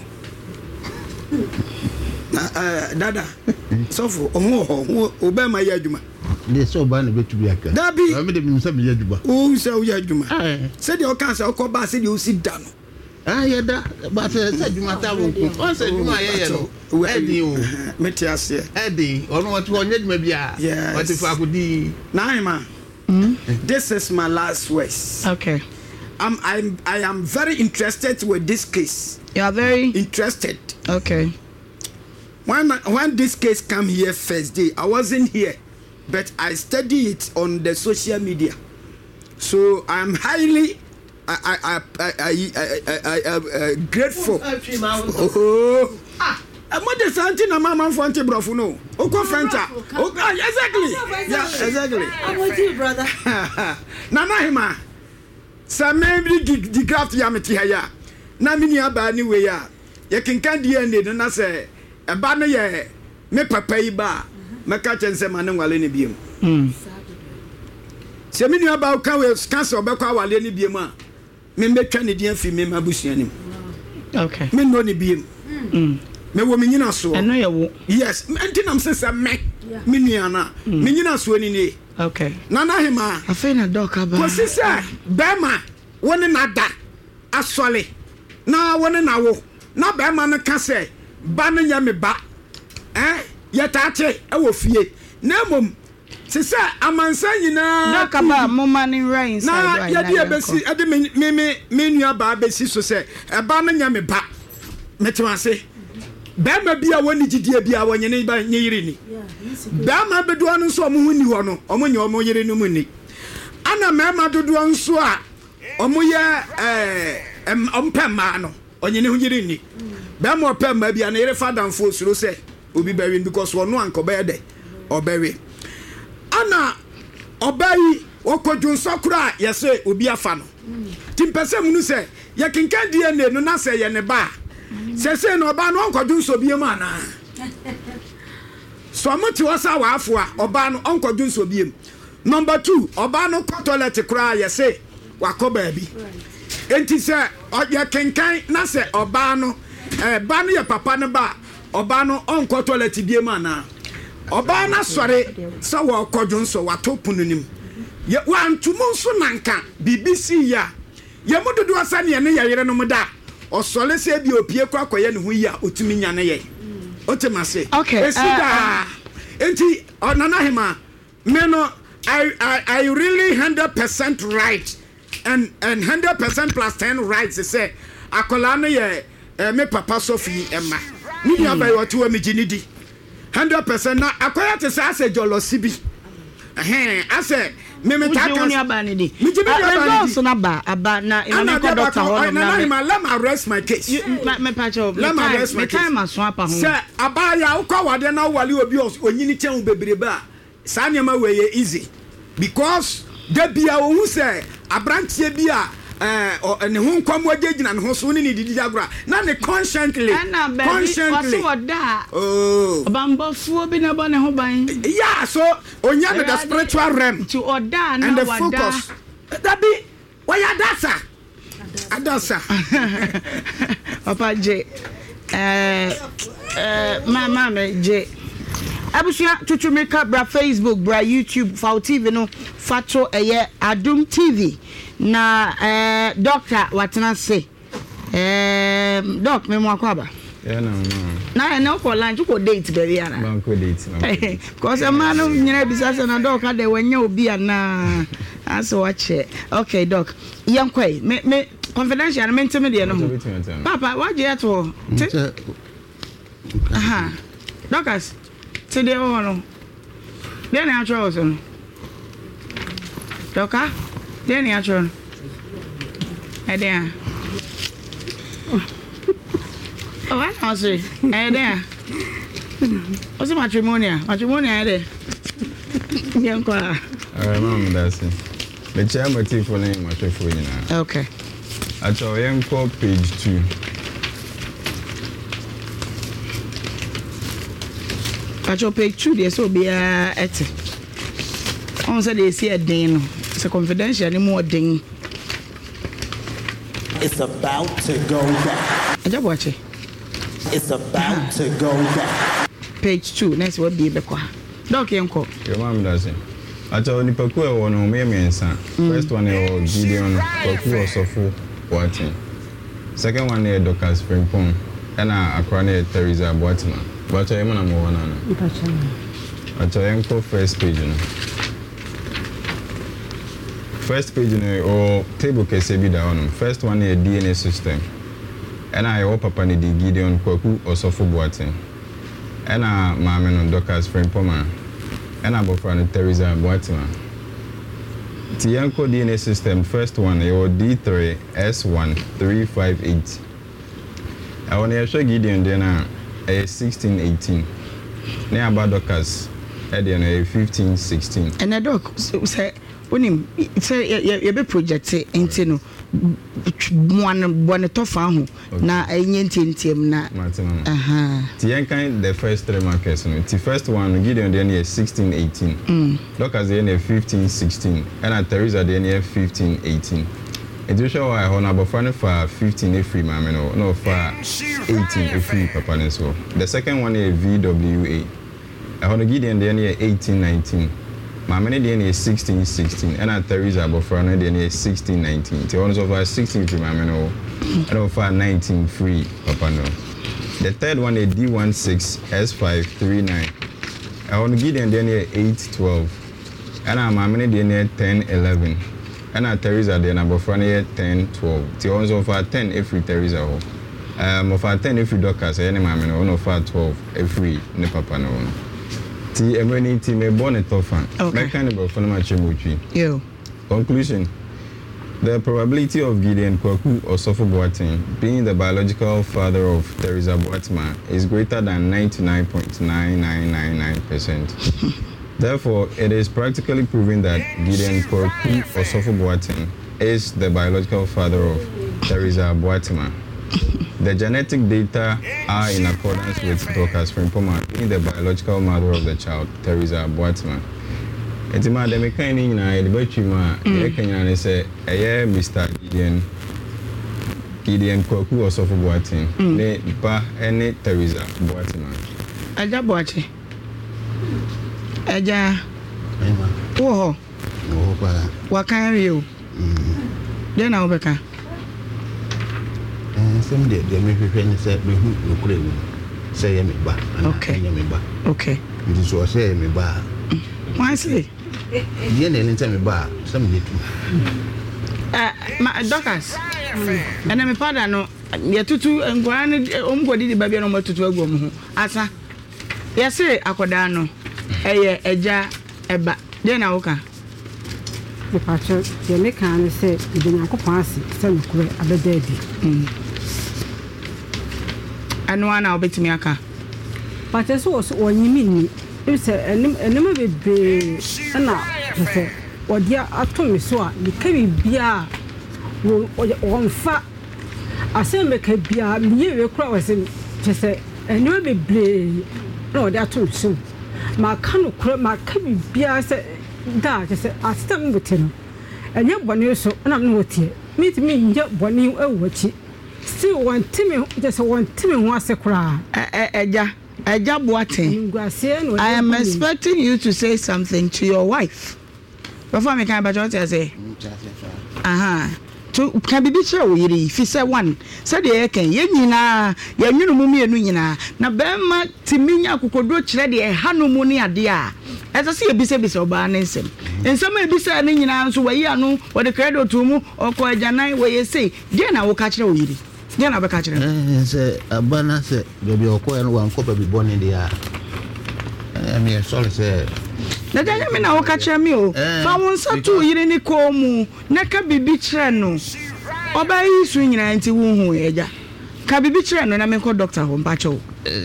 Na dada. Sofo ho ho obema ya adwuma. De so ba na betu bi aka. Dabi. Me de mi se me ya adwuma. O se o ya adwuma. Se de o kan se o ko ba se de o si da no. Yeah, but said you matter. Once you my yellow, Eddie, Metias, Eddie, or what one yet maybe. Yeah, what if I could be Naima? This is my last words. Okay. I am very interested with this case. You are very interested. Okay. When this case come here first day, I wasn't here, but I study it on the social media. So I'm highly I grateful. Oh, I'm not the something a mama for anti brofuno. Oko Frencha. Exactly. Yeah, exactly. I'm with you, brother. Nana hima. Sa maybe the graft yameti haya. Na mini aba ni we ya. Ye kinkan DNA na say e ba no ye me papa yi ba. Meka chense ma ne nwale ne biem. Se mini aba ka we cancer obekwa wale ne biem a. Me metwa ne dia fi me mabusuanim. Okay. Me no ne biem. Me wo me nyina so. Eno ye wo. Yes, entinam sesa me. Me nuana. Me nyina so ani ne. Okay. Nana hima. Afa na doka ba. Ko sisa bema woni na da asole. Na woni na wo. Na bema no ka se ba no nya me ba. Yetache e wo fie. Na mom sisa amansa nyina doka ba moma ni rain side right. Na ya dia besi ade me nua ba besi so se e ba no nya me ba. Metima se bema bia woni gidie bia wonye ne ba nyiri ni. Bema bedu anu so omo huni ho no omo nye omo yiri no mu ni. Ana mema dodo nso a omo ye ompema no onye ne yiri ni. Bema opema bia na yire fadanfo osuro se obi bawi because wono ankoba de obawi. Ana obayi okodun sokura yese obi afa no. Timpese mu no se ye kinkan DNA no na se ye ne ba. Sese no oba no onkodun so biem ana. So much was our afua oba no onkodun so biem. Number 2, oba no toilet kura yese wako baby. Enti se ye kinkan na se oba no ba no ye papa ne ba oba no onko toilet biem ana. Oba na sore so wo kodun so wato pununim. Ye wantumu so nanka BBC ya. Ye mododo asane ne yere no muda. Osole se bi opie kwa koye ne hu ya otumi nya ne ye. Otemase. Okay. Enti onana hima me no I really 100% right and 100% plus 10 right to say akola no ye me papa Sophie Emma. Ni ya ba yoto wa mijinidi. 100% na akoya te say ase jolosi bi. Ase me taka ni abani di. Me so na ba aba na ina me ko doctor ho na me. Let me arrest my case. Me pacho. Let me arrest my case. Time aso apa ho. Say abaya ukwa wade na wale obi onyini chen bebrebe a. Sa nyama we ye easy. Because de bia wo hu say abrantie bi a ne ho nkwam wagegina ne ho so ne didi agora na ne consciently oh obambofuo bi na bo ne ho ban yeah so onya the spiritual realm to oda na and the focus that be why adasa papa J mama me J abusia tutumika bra Facebook bra YouTube Fao TV no fato eye Adum TV na doctor watena say doc me mo akwaba na ko lunch ko date baby ana ban ko date cause man no nyina bisasa na doc ade wanya obi ana aso wache okay doc yankwai me confidential me ntime de no papa waje ato aha doctors today no. Then I try also. Doka? Then I try. There. Oh, I know say. There. What's the matrimonial? Matrimonial there. Young kwa. Mom, that's it. The chairman for name matrimonial. Okay. I saw young call page 2. I saw page 2 there so be at. On said they see a ding. It's a confidential anymore ding. It's about to go down. I just watch it. It's about to go down. Page 2, next will be Bekwa. Doc Yanko. Your mom does it. I told Nipakua one on me, son. First one, Gideon, Paku or Sofu, Boatin. Second one, Docas Frimpong, and I acquired Teresa Boatman. But I am a one. I told Yanko first page. First page or table case be down. First one a DNA system. And I hope Papa ni Gideon Kwaku or Sofu Boatin. And my man on Docas friend Poma. And I bought Teresa Boatin. Tianko DNA system first one your D3 S1358. I want to show Gideon then a 1618. Near about Docas Edian a 1516. And a doc say Unim, say you be projected into no one tough na team na. Tianka the first 3 markers. The first one Gideon the 1618. Docas the 1516. And Teresa the 1518. It will show I honor for 15 a free mamma no for 18 a free papa so. The second one is VWA. I want to Gideon the 1819. My many DNA is 1616, and at Teresa Bofrano DNA is 1619. The ones of our 16 free, my man, and over 19 free, Papa no. The third one is D16 S539. I want to give them DNA 812, and my many DNA 1011, and at Teresa DNA Bofrano 1012. The ones of our 10 every Teresa. Of our 10 every Docas, any my man, one of our 12 every ne Papa no. Ti emeni ti me bonnet of fan. Okay. Kind of for my chemuchi. Yo. Conclusion. The probability of Gideon Kwaku or Sofu Boatin being the biological father of Teresa Boatma is greater than 99.9999%. Therefore, it is practically proven that Gideon Kwaku or Sofu Boatin is the biological father of Teresa Boatma. The genetic data are in accordance with Docas Frimpoma being the biological mother of the child, Teresa Boatman. It's my the mechanic in the Bachima, the say, Mr. Gideon Kwaku or Sofu Boatin, ne ba any Teresa Boatman. Aja Boachi. Aja. Oh, what can you? Then I'll be. Some day they make me say me who no say me ba. Okay. Okay. It is what say me ba. Why say? You ain't tell me ba. Some day too. My Docas. And I'm a father no. Ya tutu ngwan omgodi di babia no matutu agom ho. Asa. Ya say akoda no. Eye eja eba. Dey na woka. The patcher, the mechanic said, you didn't go pass it, so you could have a baby. And one I'll bet me a car. But as was when you mean, you said, and never be and now, or dear, I told me so, you can't be a one fat. I said, make a beer, you cross him, just say, and never be blade. No, that too soon. My canoe, my cabin beer said. Da just I stand with him. And yet one year so and I'm not here. Meet me yet 1 year watch it. Still one Timmy just one Timmy wants to cry. Eja Boatin. I am expecting you to say something to your wife. Before me can about what I say. To can be sure we if you say one. Said the can ye nyina ye nwunu mumi enu nyina na bema timinya kokodro kire de hanu mu ne ade a esa se ebise oba ne nsem ensem ebise ne nyina nso wayi anu wo de credo to mu oko ajanan we ye say de na wo ka kire wo yiri de na be ka kire se abana se bebi oko en wan ko bebi boni de a me sorry say. Na danya me na wo ka kire me o. Fa won sa to yire ni ko mu. Na ka bibi kire no. Oba yi su nyina nti wo hu eja. Ka bibi kire no na me ko doctor ho mpa cho.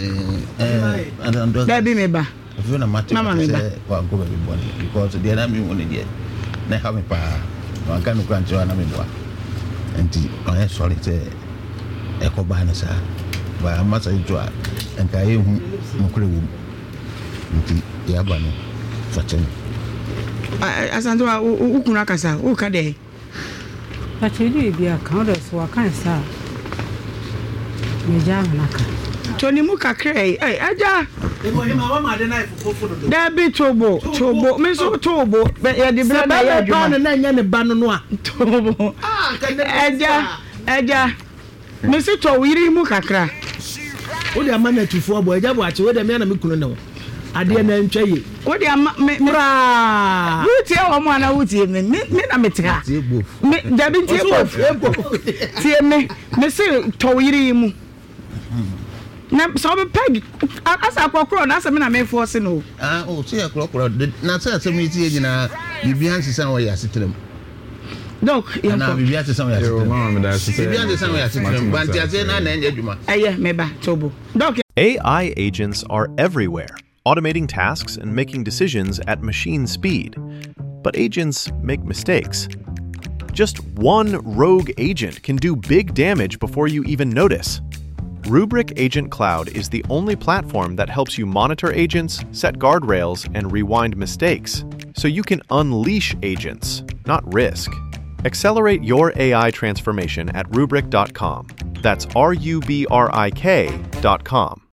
Baby me ba. If you na matter say kwa go baby boy because the na me won dey. Na ha me pa. Wa ka no kran cho na me boa. Nti I sorry say e ko ba na sa. Ba amasa jo a enka ye hu nokure wo. Nti ya ba no fachen. Asanto ukuna kasa o ka de. Pachidi bi aka so aka sa. Me ja na ka. Tony mu kakre aja. Emo hima wa ma de na ifofo do. Da bi tobo me so tobo ya di bla na ya adwuma. Na nya ne ba no a. Tobo. Aja. Me se to wiri mu kakra. Wo de ama na tufo abo aja bo ache wo de me na me kunu ne wo. Ade na ntwa ye. Wo de ama me bra. Wuti e wo mo na wuti me na metika. Me da bi tie bo. Tie me se to wiri mu. Na so be peg asa kwakro na asa me na me force no. Se kwakro na se me tie nyina bibia nsisa wo ya setrem. Doc, na bibia nsisa wo ya setrem. Mama da setrem. Bibia nsisa wo ya setrem. Banti ase na nya adwuma. Me ba tobo. Doc, AI agents are everywhere, automating tasks and making decisions at machine speed. But agents make mistakes. Just one rogue agent can do big damage before you even notice. Rubrik Agent Cloud is the only platform that helps you monitor agents, set guardrails, and rewind mistakes, so you can unleash agents, not risk. Accelerate your AI transformation at Rubrik.com. That's RUBRIK.com.